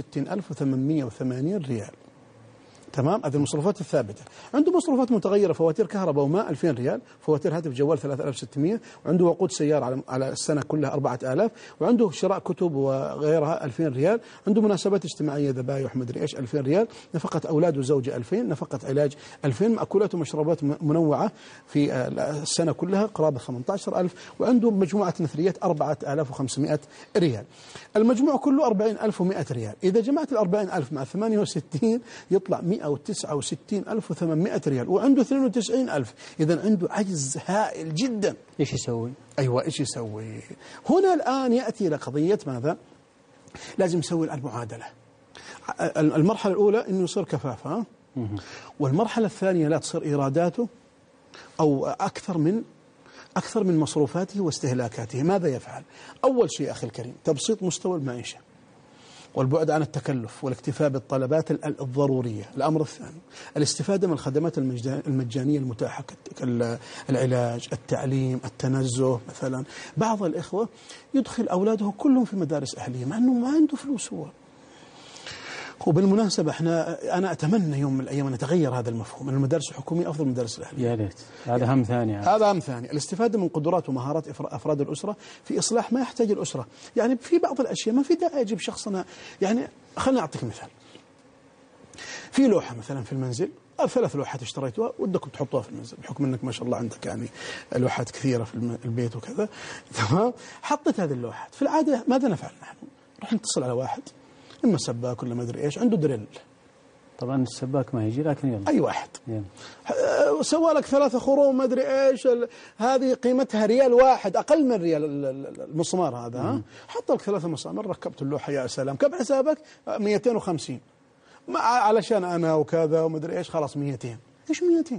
68,880 ريال. تمام. هذه المصروفات الثابتة. عنده مصروفات متغيرة، فواتير كهرباء وماء 2000 ريال، فواتير هاتف جوال 3600، وعنده وقود سيارة على السنة كلها 4000، وعنده شراء كتب وغيرها 2000 ريال، عنده مناسبات اجتماعية ذبايح مدري ايش 2000 ريال، نفقة أولاد وزوجة 2000، نفقة علاج 2000، مأكولات ومشروبات منوعة في السنة كلها قرابة 18,000، وعنده مجموعة نثريات 4,500 ريال. المجموع كله 40,100 ريال. إذا جمعت 40,000 مع 68 يطلع 169,800 ريال، وعنده 92,000. إذا عنده عجز هائل جدا. إيش يسوي؟ أيوة إيش يسوي؟ هنا الآن يأتي إلى قضية ماذا؟ لازم يسوي المعادلة. المرحلة الأولى إنه يصير كفافة، والمرحلة الثانية لا تصير إيراداته أو أكثر من مصروفاته واستهلاكاته. ماذا يفعل؟ أول شيء أخي الكريم تبسيط مستوى المعيشة والبعد عن التكلف والاكتفاء بالطلبات الضرورية. الأمر الثاني الاستفادة من الخدمات المجانية المتاحة كالعلاج، التعليم، التنزه. مثلا بعض الإخوة يدخل أولاده كلهم في مدارس أهلية مع أنه ما عنده فلوس هو. وبالمناسبة أنا أتمنى يوم من الأيام أن يتغير هذا المفهوم، أن المدارس الحكومية أفضل من المدارس الأهلية. يا ريت. هذا هم ثاني. هذا هم ثاني. الاستفادة من قدرات ومهارات أفراد الأسرة في إصلاح ما يحتاج الأسرة. يعني في بعض الأشياء ما في داعي أجيب شخصنا. يعني خليني أعطيك مثال. في لوحة مثلا في المنزل، 3 لوحات اشتريتها ودكم تحطوها في المنزل بحكم أنك ما شاء الله عندك يعني لوحات كثيرة في البيت وكذا. تمام. حطيت هذه اللوحات. في العادة ماذا نفعل نحن؟ نروح نتصل على واحد إما سباك ولا ما أدري إيش عنده دريل. طبعا السباك ما يجي لكن يلا أي واحد سوى لك 3 خروم ما أدري إيش، هذه قيمتها ريال واحد، أقل من ريال المسمار هذا. حط لك 3 مسامير، ركبت اللوحة، يا سلام. كم حسابك؟ 250 علشان أنا وكذا وما أدري إيش، خلاص 200. إيش 200؟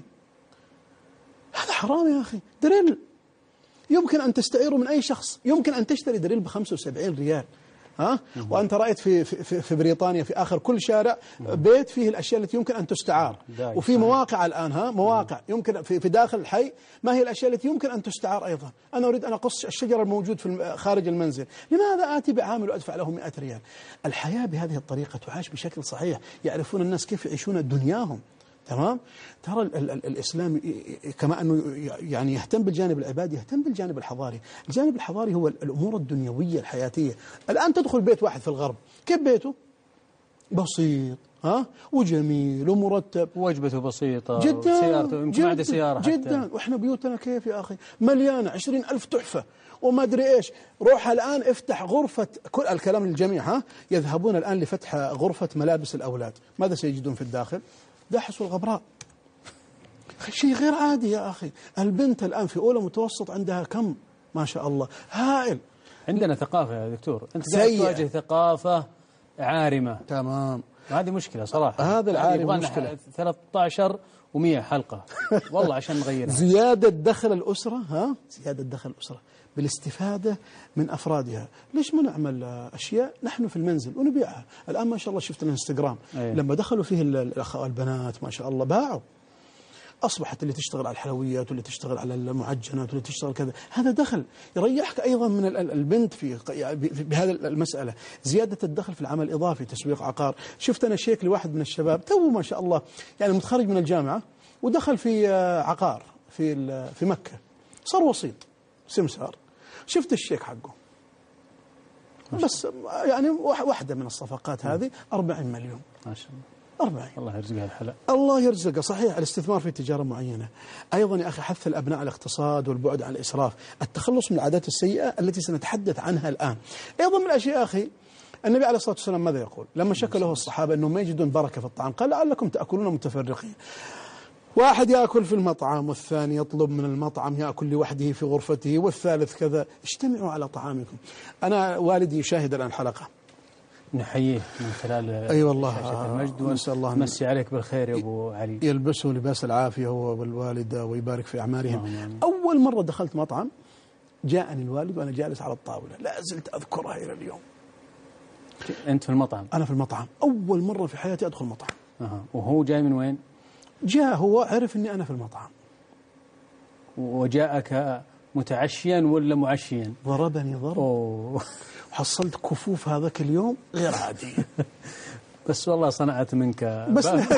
هذا حرام يا أخي. دريل يمكن أن تستعيره من أي شخص، يمكن أن تشتري دريل ب75 ريال. وأنت رأيت في بريطانيا في آخر كل شارع بيت فيه الأشياء التي يمكن أن تستعار، وفي مواقع الآن مواقع يمكن في داخل الحي ما هي الأشياء التي يمكن أن تستعار أيضا. أنا أريد أن أقص الشجر الموجود في خارج المنزل، لماذا آتي بعامل وأدفع له 100 ريال؟ الحياة بهذه الطريقة تعاش بشكل صحيح، يعرفون الناس كيف يعيشون دنياهم. تمام. ترى الإسلام كما أنه يعني يهتم بالجانب العبادي يهتم بالجانب الحضاري. الجانب الحضاري هو الأمور الدنيوية الحياتية. الآن تدخل بيت واحد في الغرب، كيف بيته؟ بسيط وجميل ومرتب، وجبته بسيطة جدا، سيارته يمكن ما عنده سيارة جدا حتى. وإحنا بيوتنا كيف يا أخي مليانة 20,000 تحفة وما أدري إيش. روح الآن افتح غرفة، كل الكلام للجميع يذهبون الآن لفتح غرفة ملابس الأولاد، ماذا سيجدون في الداخل؟ دحس والغبراء. شيء غير عادي يا أخي. البنت الآن في أولى متوسط عندها كم ما شاء الله هائل. عندنا ثقافة يا دكتور، أنت قاعد تواجه ثقافة عارمة. تمام. هذه مشكلة صراحة. هذا العارم مشكلة. 13 و100 حلقة والله عشان نغيرها. زيادة دخل الأسرة، زيادة دخل الأسرة بالاستفادة من أفرادها. ليش ما نعمل أشياء نحن في المنزل ونبيعها؟ الآن ما شاء الله شفت الانستغرام لما دخلوا فيه البنات ما شاء الله باعوا. أصبحت اللي تشتغل على الحلويات واللي تشتغل على المعجنات واللي تشتغل كذا، هذا دخل يريحك أيضا من البنت بهذا المسألة. زيادة الدخل في العمل الإضافي، تسويق عقار. شفت أنا شيك لواحد من الشباب تو ما شاء الله يعني متخرج من الجامعة ودخل في عقار في مكة، صار وسيط سمسار. شفت الشيك حقه بس يعني واحدة من الصفقات هذه 40 مليون ما شاء الله. 40. الله يرزقها الحلا. الله يرزقه صحيح. الاستثمار في تجارة معينة. أيضا يا أخي حث الأبناء على الاقتصاد والبعد عن الإسراف، التخلص من العادات السيئة التي سنتحدث عنها الآن. أيضا من الأشياء أخي النبي عليه الصلاة والسلام ماذا يقول لما شكى له الصحابة أنهم ما يجدون بركة في الطعام؟ قال لعلكم تأكلون متفرقين. واحد يأكل في المطعم والثاني يطلب من المطعم يأكل لوحده في غرفته والثالث كذا. اجتمعوا على طعامكم. أنا والدي يشاهد الآن الحلقة، نحييه من خلال أي والله شاشة المجد، ونسأل الله مسي عليك بالخير يا أبو علي، يلبسه لباس العافية هو والوالدة ويبارك في أعمارهم. أول مرة دخلت مطعم جاءني الوالد وأنا جالس على الطاولة، لا زلت أذكرها إلى اليوم. أنت في المطعم؟ أنا في المطعم، أول مرة في حياتي أدخل مطعم. وهو جاي من وين؟ جاء هو عرف أني أنا في المطعم. وجاءك متعشيا ولا معشيا؟ ضربني ضرب. حصلت كفوف هذاك اليوم غير عادية. بس والله صنعت منك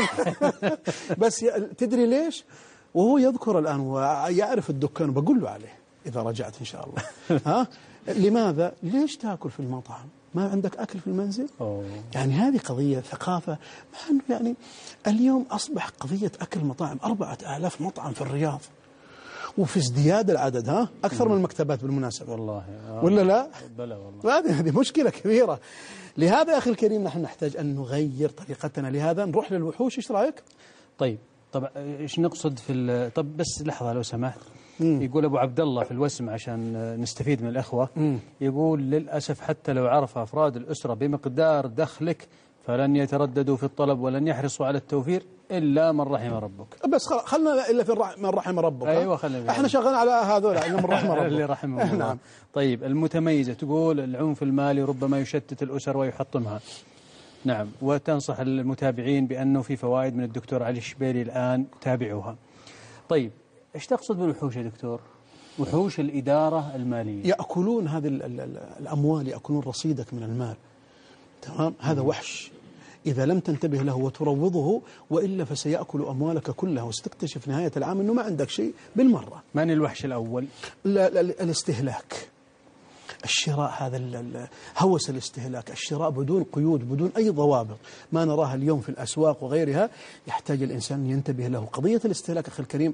بس تدري ليش؟ وهو يذكر الآن ويعرف الدكان، بقول له عليه إذا رجعت إن شاء الله. لماذا؟ ليش تأكل في المطعم؟ ما عندك أكل في المنزل؟ يعني هذه قضية ثقافة. مع أنه يعني اليوم أصبح قضية أكل مطاعم 4000 مطعم في الرياض، وفي ازدياد العدد أكثر من المكتبات بالمناسبة والله. ولا لا؟ بلا والله. هذه مشكلة كبيرة. لهذا يا أخي الكريم نحن نحتاج أن نغير طريقتنا. لهذا نروح للوحوش. إيش رأيك؟ طيب طبعا إيش نقصد في طب بس لحظة لو سمحت. يقول أبو عبد الله في الوسم عشان نستفيد من الأخوة. يقول للأسف حتى لو عرف أفراد الأسرة بمقدار دخلك فلن يترددوا في الطلب ولن يحرصوا على التوفير إلا من رحم ربك. بس خلنا إلا في من رحم ربك. أيوة خلنا. احنا شغالين على هذول إلا من رحم ربك. اللي رحمه الله. نعم. طيب المتميزة تقول العنف المالي ربما يشتت الأسر ويحطمها. نعم. وتنصح المتابعين بأنه في فوائد من الدكتور علي الشبيلي الآن تابعوها. طيب إيش تقصد بالوحوش يا دكتور؟ وحوش الإدارة المالية يأكلون هذه الأموال، يأكلون رصيدك من المال. تمام. هذا وحش إذا لم تنتبه له وتروضه، وإلا فسيأكل أموالك كلها وستكتشف نهاية العام أنه ما عندك شيء بالمرة. من الوحش الأول؟ الاستهلاك، الشراء، هذا هوس الاستهلاك، الشراء بدون قيود بدون أي ضوابط، ما نراها اليوم في الأسواق وغيرها. يحتاج الإنسان أن ينتبه له. قضية الاستهلاك أخي الكريم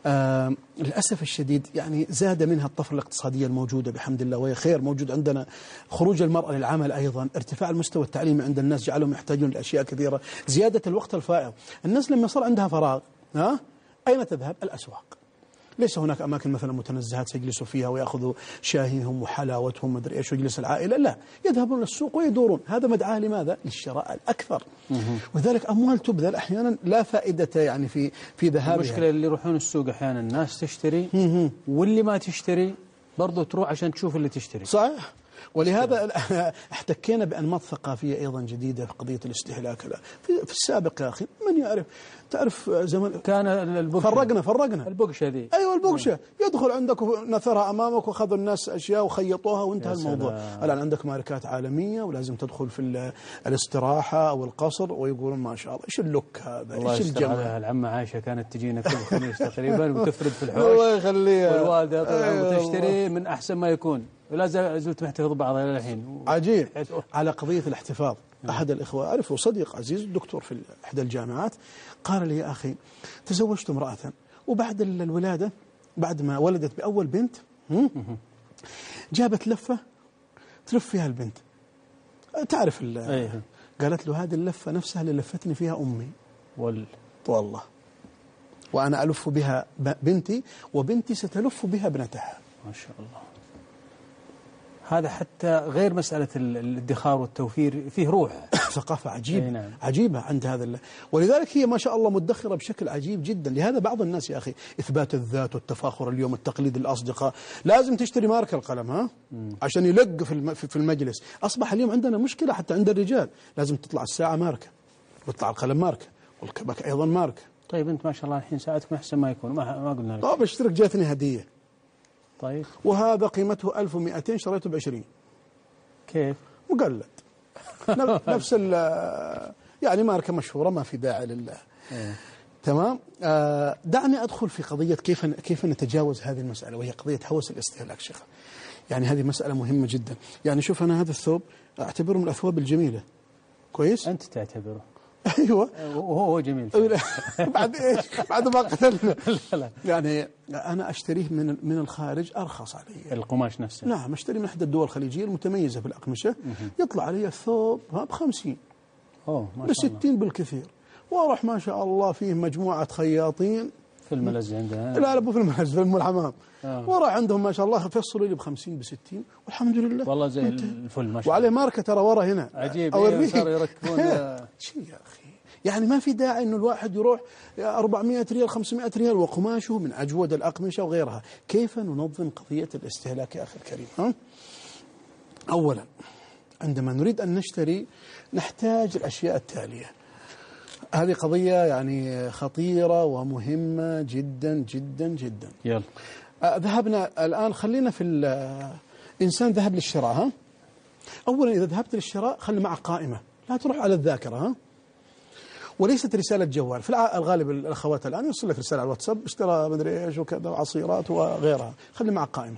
للأسف الشديد يعني زاد منها الطفرة الاقتصادية الموجودة بحمد الله، وهي خير موجود عندنا. خروج المرأة للعمل أيضا، ارتفاع المستوى التعليمي عند الناس جعلهم يحتاجون لأشياء كثيرة، زيادة الوقت الفائض. الناس لما صار عندها فراغ أين تذهب؟ الأسواق. ليس هناك أماكن مثلا متنزهات سيجلسوا فيها ويأخذوا شاهيهم وحلاوتهم مدري إيش ويجلس العائلة، لا، يذهبون للسوق ويدورون. هذا مدعاة لماذا؟ للشراء الأكثر. وذلك أموال تبذل أحيانا لا فائدة يعني في ذهابها. المشكلة اللي يروحون السوق أحيانا الناس تشتري واللي ما تشتري برضو تروح عشان تشوف اللي تشتري. صحيح. ولهذا احتكينا بأنماط ثقافية أيضا جديدة في قضية الاستهلاك. في السابق يا أخي من يعرف، تعرف زمان كان البقشة، فرقنا البقشة دي، أيوة البقشة، يدخل عندك ونثرها أمامك وأخذوا الناس أشياء وخيطوها وانتهى الموضوع. الآن عندك ماركات عالمية ولازم تدخل في الاستراحة أو القصر ويقولون ما شاء الله إيش اللوك هذا، إيش الجمال. العمة عائشة كانت تجينا كل خميس تقريبا وتفرد في الحوش الله يخليها، والوالدة وتشتري من أحسن ما يكون، ولا زلت محتفظ بعضها إلى الحين. عجيب. على قضية الاحتفاظ، أحد الإخوة أعرفه صديق عزيز دكتور في إحدى الجامعات قال لي يا أخي تزوجت امرأة وبعد الولادة بعد ما ولدت بأول بنت جابت لفة تلف فيها البنت، تعرف قالت له هذه اللفة نفسها اللي لفتني فيها أمي والله، وأنا ألف بها بنتي وبنتي ستلف بها ابنتها. ما شاء الله. هذا حتى غير مسألة الادخار والتوفير، فيه روح ثقافة عجيبة. نعم. عجيبة عند هذا ولذلك هي ما شاء الله مدخرة بشكل عجيب جدا. لهذا بعض الناس يا أخي إثبات الذات والتفاخر اليوم، التقليد الأصدقاء، لازم تشتري ماركة القلم عشان يلق في المجلس. أصبح اليوم عندنا مشكلة حتى عند الرجال، لازم تطلع الساعة ماركة وتطلع القلم ماركة والكبك أيضا ماركة. طيب أنت ما شاء الله الحين ساعتك أحسن ما يكون، ما قلنا لك. طيب اشترك جاتني هدية. طيب وهذا قيمته 1200 شريته ب20. كيف؟ مقلد نفس يعني ماركة مشهورة ما في داعي لله. تمام. دعني أدخل في قضية كيف نتجاوز هذه المسألة، وهي قضية هوس الاستهلاك شيخ. يعني هذه مسألة مهمة جدا. يعني شوف أنا هذا الثوب أعتبره من الأثواب الجميلة. كويس؟ أنت تعتبره. أيوة. وهو جميل. بعد إيش؟ بعد ما قتلنا. لا. يعني أنا أشتريه من الخارج أرخص علي. القماش نفسه. نعم أشتري من إحدى الدول الخليجية المتميزة في الأقمشة. يطلع علي الثوب ب50. ب60 بالكثير. وأروح ما شاء الله فيه مجموعة خياطين في الملز عندنا. لا مو في الملز، في الحمام. وراح عندهم ما شاء الله فيصلوا لي ب50 ب60 والحمد لله. والله زي الفل ما شاء الله. وعليه ماركة ترى ورا هنا. عجيب. صاروا يركبون شيء يا أخي. يعني ما في داعي إنه الواحد يروح 400 ريال 500 ريال وقماشه من أجود الأقمشة وغيرها. كيف ننظم قضية الاستهلاك يا أخي الكريم؟ أولا عندما نريد أن نشتري نحتاج الأشياء التالية. هذه قضية يعني خطيرة ومهمة جدا جدا جدا. يلا. ذهبنا الآن، خلينا في الإنسان ذهب للشراء. أولا إذا ذهبت للشراء خلي معك قائمة، لا تروح على الذاكرة. وليست رسالة جوال. في الغالب الأخوات الآن يوصل لك رسالة على الواتساب اشترى مدري إيش وكذا عصيرات وغيرها. خلي معك قائمة.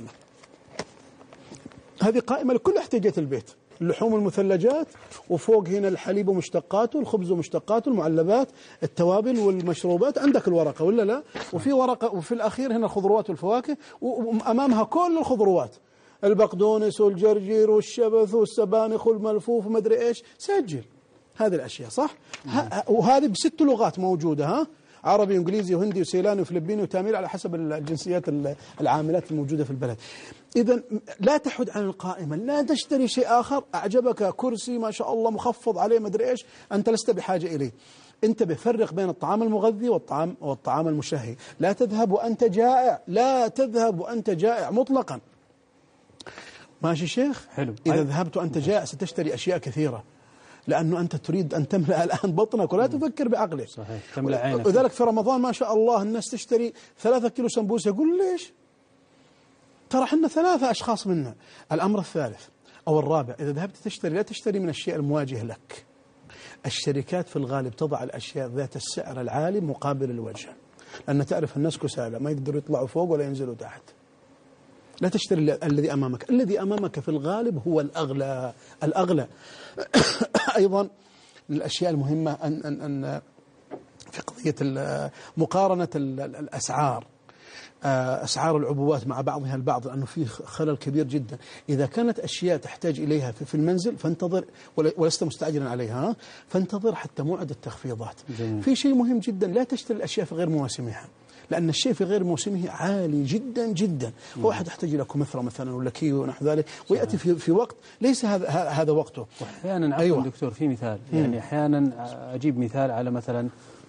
هذه قائمة لكل احتياجات البيت، اللحوم المثلجات، وفوق هنا الحليب ومشتقاته، الخبز ومشتقاته، المعلبات، التوابل والمشروبات. عندك الورقة ولا لا؟ وفي ورقة، وفي الأخير هنا الخضروات والفواكه، وأمامها كل الخضروات، البقدونس والجرجير والشبث والسبانخ والملفوف ومدري إيش. سجل هذه الأشياء صح؟ وهذه ب6 لغات موجودة، عربي وإنجليزي وهندي وسيلاني وفلبيني وتاميل على حسب الجنسيات العاملات الموجودة في البلد. إذن لا تحد عن القائمة، لا تشتري شيء آخر. أعجبك كرسي ما شاء الله مخفض عليه مدري إيش، أنت لست بحاجة إليه. انتبه، فرق بين الطعام المغذي والطعام المشهي. لا تذهب وأنت جائع، لا تذهب وأنت جائع مطلقا. ماشي شيخ؟ حلو. إذا ذهبت وأنت جائع ستشتري أشياء كثيرة، لأنه أنت تريد أن تملأ الآن بطنك ولا تفكر بعقلك. صحيح. تملأ عينك. وذلك في رمضان ما شاء الله الناس تشتري 3 كيلو سمبوسة. يقول ليش؟ ترى حنا 3 أشخاص منا. الأمر الثالث أو الرابع، إذا ذهبت تشتري لا تشتري من الشيء المواجه لك. الشركات في الغالب تضع الأشياء ذات السعر العالي مقابل الوجه، لأن تعرف الناس كسالى ما يقدروا يطلعوا فوق ولا ينزلوا تحت. لا تشتري الذي أمامك، الذي أمامك في الغالب هو الأغلى. أيضا الأشياء المهمة أن في قضية مقارنة الأسعار، أسعار العبوات مع بعضها البعض، لأنه فيه خلل كبير جدا. إذا كانت أشياء تحتاج إليها في المنزل فانتظر، ولست مستعجلا عليها، فانتظر حتى موعد التخفيضات. جميل. في شيء مهم جدا، لا تشتري الأشياء في غير مواسمها، لأن الشيء في غير موسمه عالي جدا جدا. واحد يحتاج إلى كمثرى مثلا ولا كيلو ونحو ذلك، ويأتي في وقت ليس هذا وقته. وأحيانا أيوة. دكتور في مثال، يعني أحيانا أجيب مثال على مثلا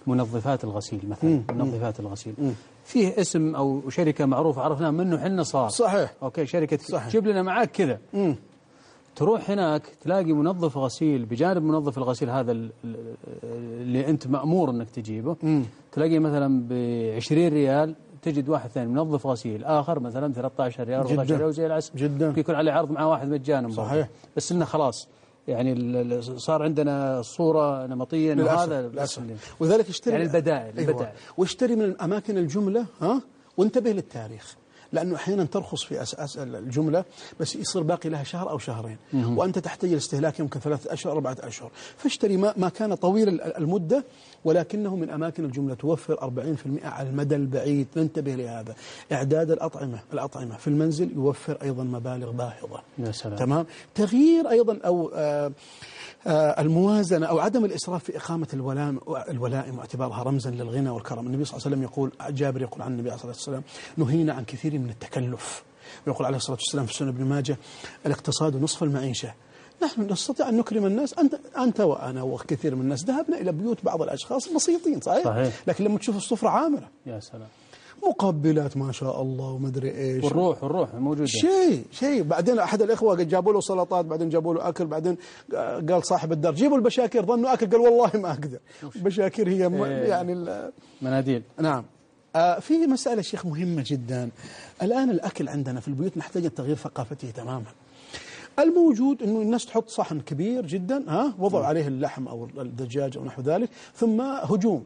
منظفات الغسيل مثلا، منظفات الغسيل فيه اسم أو شركة معروفة عرفناها منه حنا صار صحيح. أوكي شركة صحيح. جيب لنا معاك كذا. تروح هناك تلاقي منظف غسيل بجانب منظف الغسيل هذا اللي أنت مأمور أنك تجيبه، تلاقي مثلا ب20 ريال تجد واحد ثاني منظف غسيل آخر مثلا 13 ريال 14 ريال زي العسل جدا. يكون عليه عرض مع واحد مجانا. صحيح. بس إنه خلاص يعني صار عندنا صورة نمطية إنه هذا وذلك اشتري يعني البدائل. أيوة. واشتري من الأماكن الجملة وانتبه للتاريخ، لأنه أحيانا ترخص في أساس الجملة بس يصير باقي لها شهر أو شهرين وأنت تحتاج الاستهلاك يمكن 3 أشهر 4 أشهر، فاشتري ما كان طويل المدة ولكنه من أماكن الجملة توفر 40% على المدى البعيد. ننتبه لهذا. إعداد الأطعمة في المنزل يوفر أيضا مبالغ باهظة. يا سلام. تمام. تغيير أيضا أو الموازنة أو عدم الإسراف في إقامة الولائم واعتبارها رمزا للغنى والكرم. النبي صلى الله عليه وسلم يقول، جابر يقول عن النبي عليه الصلاة والسلام: نهينا عن كثير من التكلف. ويقول عليه الصلاة والسلام في سنن ابن ماجه: الاقتصاد نصف المعيشة. نحن نستطيع أن نكرم الناس، أنت وأنا وكثير من الناس ذهبنا إلى بيوت بعض الأشخاص بسيطين صحيح. لكن لما تشوف السفرة عامرة، يا سلام، مقبلات ما شاء الله ومدري ايش، والروح موجوده، شيء. بعدين احد الاخوه قد جابوا له سلطات، بعدين جابوا له اكل، بعدين قال صاحب الدار جيبوا البشاكر، ظنوا اكل، قال والله ما اقدر. البشاكر هي يعني مناديل. نعم. في مساله شيخ مهمه جدا. الان الاكل عندنا في البيوت نحتاج تغيير ثقافته تماما. الموجود انه الناس تحط صحن كبير جدا، وضعوا عليه اللحم او الدجاج او نحو ذلك، ثم هجوم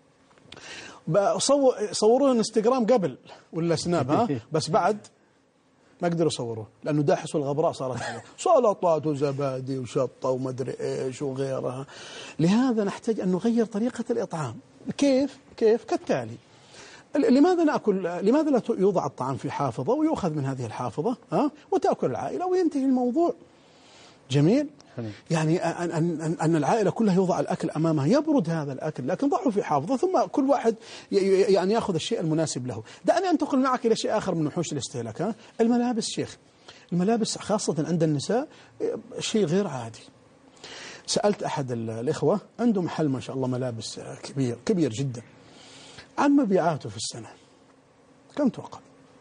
صوروه انستغرام قبل ولا سناب، بس بعد ما قدروا يصوروه لانه داحس والغبراء صارت عليه سلطات وزبادي وشطه ومدري ايش وغيرها. لهذا نحتاج ان نغير طريقه الاطعام. كيف كالتالي: لماذا لا يوضع الطعام في حافظه ويؤخذ من هذه الحافظه وتاكل العائله وينتهي الموضوع؟ جميل. يعني أن العائلة كلها يوضع الأكل أمامها، يبرد هذا الأكل لكن ضعه في حافظة، ثم كل واحد يعني يأخذ الشيء المناسب له. دعني أنتقل معك إلى شيء آخر من وحوش الاستهلاك. الملابس شيخ، الملابس خاصة عند النساء شيء غير عادي. سألت أحد الإخوة عنده محل ما شاء الله ملابس كبير جدا، عن مبيعاته في السنة كم توقع؟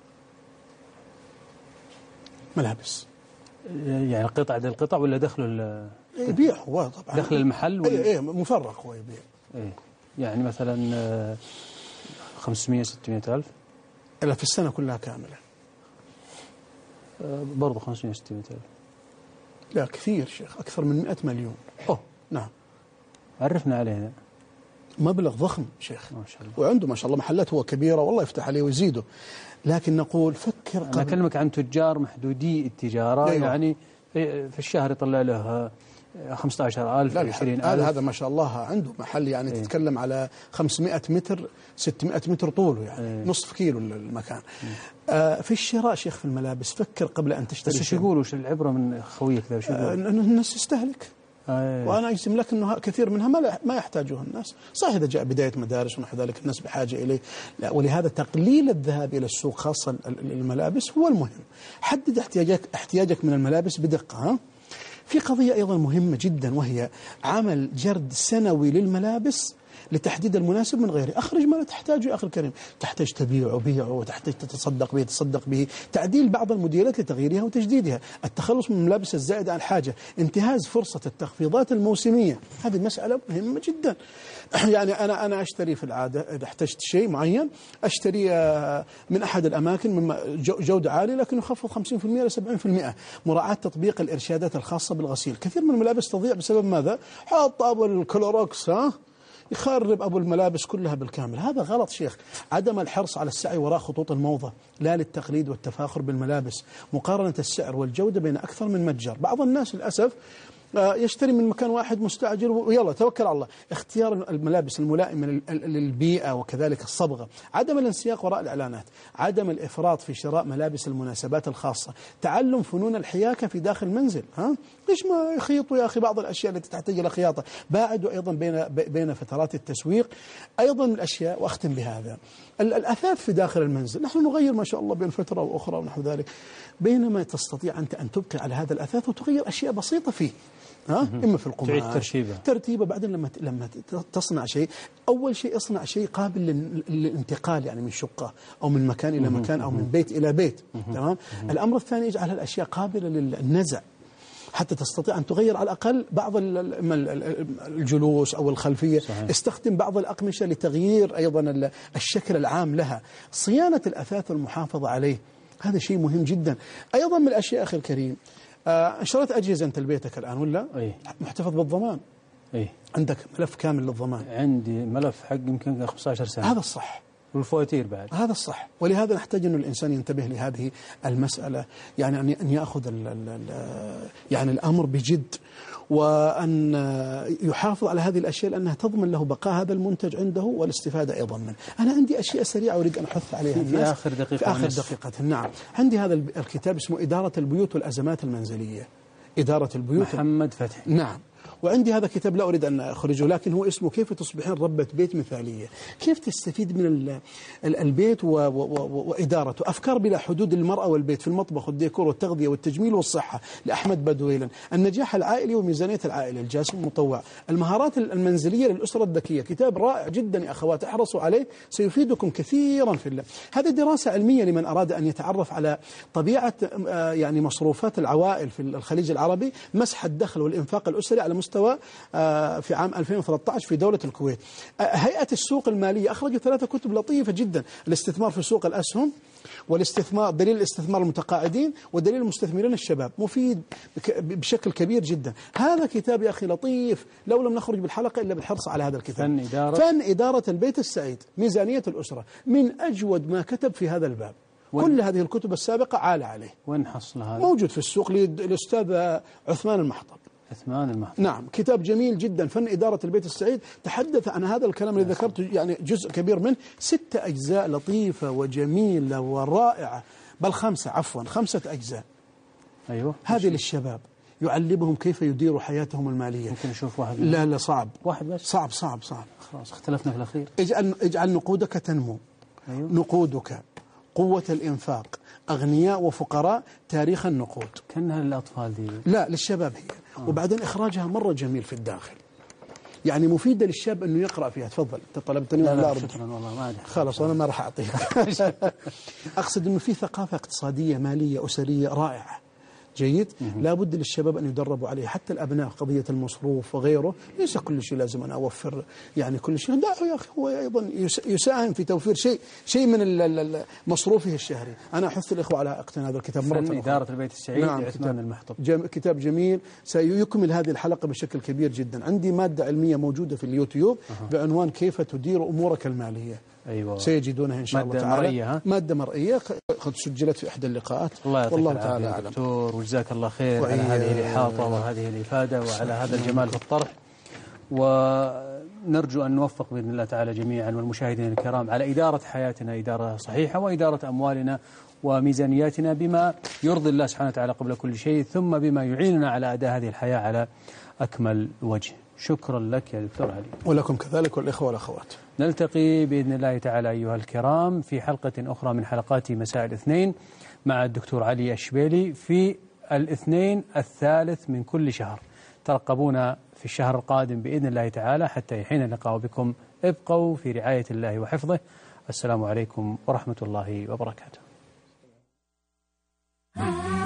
ملابس يعني قطع دي القطع ولا دخله يبيع هو طبعا دخل المحل مفرق هو يبيع. يعني مثلا 500-600 ألف إلا في السنة كلها كاملة. برضو 500-600 ألف. لا كثير شيخ، أكثر من 100 مليون. نعم. عرفنا عليه. مبلغ ضخم شيخ ما شاء الله. وعنده ما شاء الله محلات هو كبيرة والله يفتح عليه ويزيده. لكن نقول فكر أنا أكلمك عن تجار محدودي التجارة. أيوة. يعني في الشهر يطلع له 15,000 20,000. هذا ما شاء الله عنده محل يعني تتكلم على 500 متر 600 متر طوله يعني نصف كيلو المكان. في الشراء شيخ في الملابس فكر قبل أن تشتري. بس شو يقولوا شو العبرة من خويك ذا شو يقولوا؟ الناس تستهلك. وأنا أجزم لك أنه كثير منها ما يحتاجه الناس. صحيح إذا جاء بداية مدارس ونحو ذلك الناس بحاجة إليه، ولهذا تقليل الذهاب إلى السوق خاصة الملابس هو المهم. حدد احتياجك من الملابس بدقة. في قضية أيضا مهمة جدا وهي عمل جرد سنوي للملابس لتحديد المناسب من غيره. أخرج ما لا تحتاجه يا أخي الكريم، تحتاج تبيعه بيعه، وتحتاج تصدق به، تعديل بعض الموديلات لتغييرها وتجديدها، التخلص من الملابس الزائدة عن حاجة، انتهاز فرصة التخفيضات الموسمية. هذه مسألة مهمة جدا. يعني أنا أشتري في العادة إذا احتجت شيء معين أشتري من أحد الأماكن من جودة عالية لكن يخفض 50% إلى 70%، مراعاة تطبيق الإرشادات الخاصة بالغسيل. كثير من الملابس تضيع بسبب ماذا؟ حط أبو الكلوروكس يخرب أبو الملابس كلها بالكامل. هذا غلط شيخ. عدم الحرص على السعي وراء خطوط الموضة لا للتقليد والتفاخر بالملابس، مقارنة السعر والجودة بين أكثر من متجر. بعض الناس للأسف يشتري من مكان واحد مستعجل ويلا توكل على الله. اختيار الملابس الملائمة للبيئة وكذلك الصبغة، عدم الانسياق وراء الإعلانات، عدم الإفراط في شراء ملابس المناسبات الخاصة، تعلم فنون الحياكة في داخل المنزل. ليش ما يخيطوا يا أخي بعض الأشياء التي تحتاج إلى خياطة؟ باعدوا أيضا بين فترات التسويق. أيضا من الأشياء، وأختم بهذا، الأثاث في داخل المنزل. نحن نغير ما شاء الله بين فترة وأخرى ونحو ذلك، بينما تستطيع أنت أن تبقي على هذا الأثاث وتغير أشياء بسيطة فيه. إما في القماش تعيد ترتيبه. بعدين لما تصنع شيء، أول شيء اصنع شيء قابل للانتقال، يعني من شقة أو من مكان إلى مكان أو من بيت إلى بيت. تمام. الأمر الثاني، اجعل الأشياء قابلة للنزع حتى تستطيع أن تغير على الأقل بعض الجلوس أو الخلفية. صحيح. استخدم بعض الأقمشة لتغيير أيضا الشكل العام لها. صيانة الأثاث والمحافظة عليه، هذا شيء مهم جدا. أيضا من الأشياء أخي الكريم، اشتريت أجهزة أنت لبيتك الآن ولا؟ أي. محتفظ بالضمان. أي. عندك ملف كامل للضمان. عندي ملف حق يمكن 15 سنة. هذا الصح. والفواتير بعد. هذا الصح. ولهذا نحتاج أن الإنسان ينتبه لهذه المسألة، يعني أن يأخذ يعني الأمر بجد، وأن يحافظ على هذه الأشياء لأنها تضمن له بقاء هذا المنتج عنده والاستفادة أيضا منه. أنا عندي أشياء سريعة أريد أن أحث عليها في آخر دقيقة. في آخر دقيقة. نعم. عندي هذا الكتاب اسمه إدارة البيوت والأزمات المنزلية. إدارة البيوت. محمد فتحي. نعم. وعندي هذا كتاب لا أريد أن أخرجه، لكن هو اسمه كيف تصبحين ربة بيت مثالية. كيف تستفيد من البيت وإدارته. أفكار بلا حدود للمرأة والبيت في المطبخ والديكور والتغذية والتجميل والصحة لأحمد بدويلن. النجاح العائلي وميزانية العائلة الجاسم المطوع. المهارات المنزلية للأسرة الذكية. كتاب رائع جدا يا أخوات، احرصوا عليه، سيفيدكم كثيرا في الله. هذه دراسة علمية لمن أراد أن يتعرف على طبيعة يعني مصروفات العوائل في الخليج العربي، مسح الدخل والإنفاق الأسري على مستوى في عام 2013 في دولة الكويت. هيئة السوق المالية أخرجت 3 كتب لطيفة جدا: الاستثمار في سوق الأسهم، والاستثمار دليل الاستثمار المتقاعدين، ودليل المستثمرين الشباب. مفيد بشكل كبير جدا. هذا كتاب يا أخي لطيف، لو لم نخرج بالحلقة إلا بالحرص على هذا الكتاب. فن إدارة البيت السعيد، ميزانية الأسرة، من أجود ما كتب في هذا الباب. كل هذه الكتب السابقة عال عليه. وين حصل هذا؟ موجود في السوق للأستاذ عثمان المحطب. نعم. كتاب جميل جدا، فن إدارة البيت السعيد. تحدث عن هذا الكلام اللي ذكرته، يعني جزء كبير منه، 6 أجزاء لطيفة وجميلة ورائعة، بل 5 أجزاء. أيوة. هذه للشباب، يعلمهم كيف يديروا حياتهم المالية. ممكن نشوف واحد؟ لا صعب. واحد بس؟ صعب. خلاص اختلفنا في الأخير. اجعل نقودك تنمو. أيوة. نقودك قوة الإنفاق، أغنياء وفقراء، تاريخ النقود. كأنها للأطفال دي؟ لا، للشباب هي. وبعدين إخراجها مرة جميل في الداخل، يعني مفيدة للشاب أنه يقرأ فيها. تفضل. أنت طلبتني لا شكرا والله ما أدري. خلاص أنا ما راح أعطيك. أقصد أنه في ثقافة اقتصادية مالية أسرية رائعة. جيد. لا بد للشباب أن يدربوا عليه، حتى الأبناء، قضية المصروف وغيره. ليس كل شيء لازم أنا أوفر، يعني كل شيء. دعه يا أخي، هو أيضا يساهم في توفير شيء من مصروفه الشهري. أنا أحث الإخوة على اقتناء هذا الكتاب مرة أخرى. إدارة البيت السعيد. نعم. عثمان المحطب. كتاب جميل سيكمل هذه الحلقة بشكل كبير جدا. عندي مادة علمية موجودة في اليوتيوب بعنوان كيف تدير أمورك المالية. أيوة. سيجدونها إن شاء الله تعالى. مرئية. مادة مرئية قد سجلت في إحدى اللقاءات. والله تعالى أعلم. دكتور، وجزاك الله خير على هذه الإحاطة وهذه الإفادة وعلى هذا الجمال في الطرح. ونرجو أن نوفق بإذن الله تعالى جميعا والمشاهدين الكرام على إدارة حياتنا إدارة صحيحة، وإدارة أموالنا وميزانياتنا بما يرضي الله سبحانه وتعالى قبل كل شيء، ثم بما يعيننا على أداء هذه الحياة على أكمل وجه. شكرا لك يا دكتور علي. ولكم كذلك والإخوة والأخوات. نلتقي بإذن الله تعالى أيها الكرام في حلقة أخرى من حلقات مساء الاثنين مع الدكتور علي الشبيلي في الاثنين الثالث من كل شهر. ترقبونا في الشهر القادم بإذن الله تعالى. حتى حين اللقاء بكم ابقوا في رعاية الله وحفظه. السلام عليكم ورحمة الله وبركاته.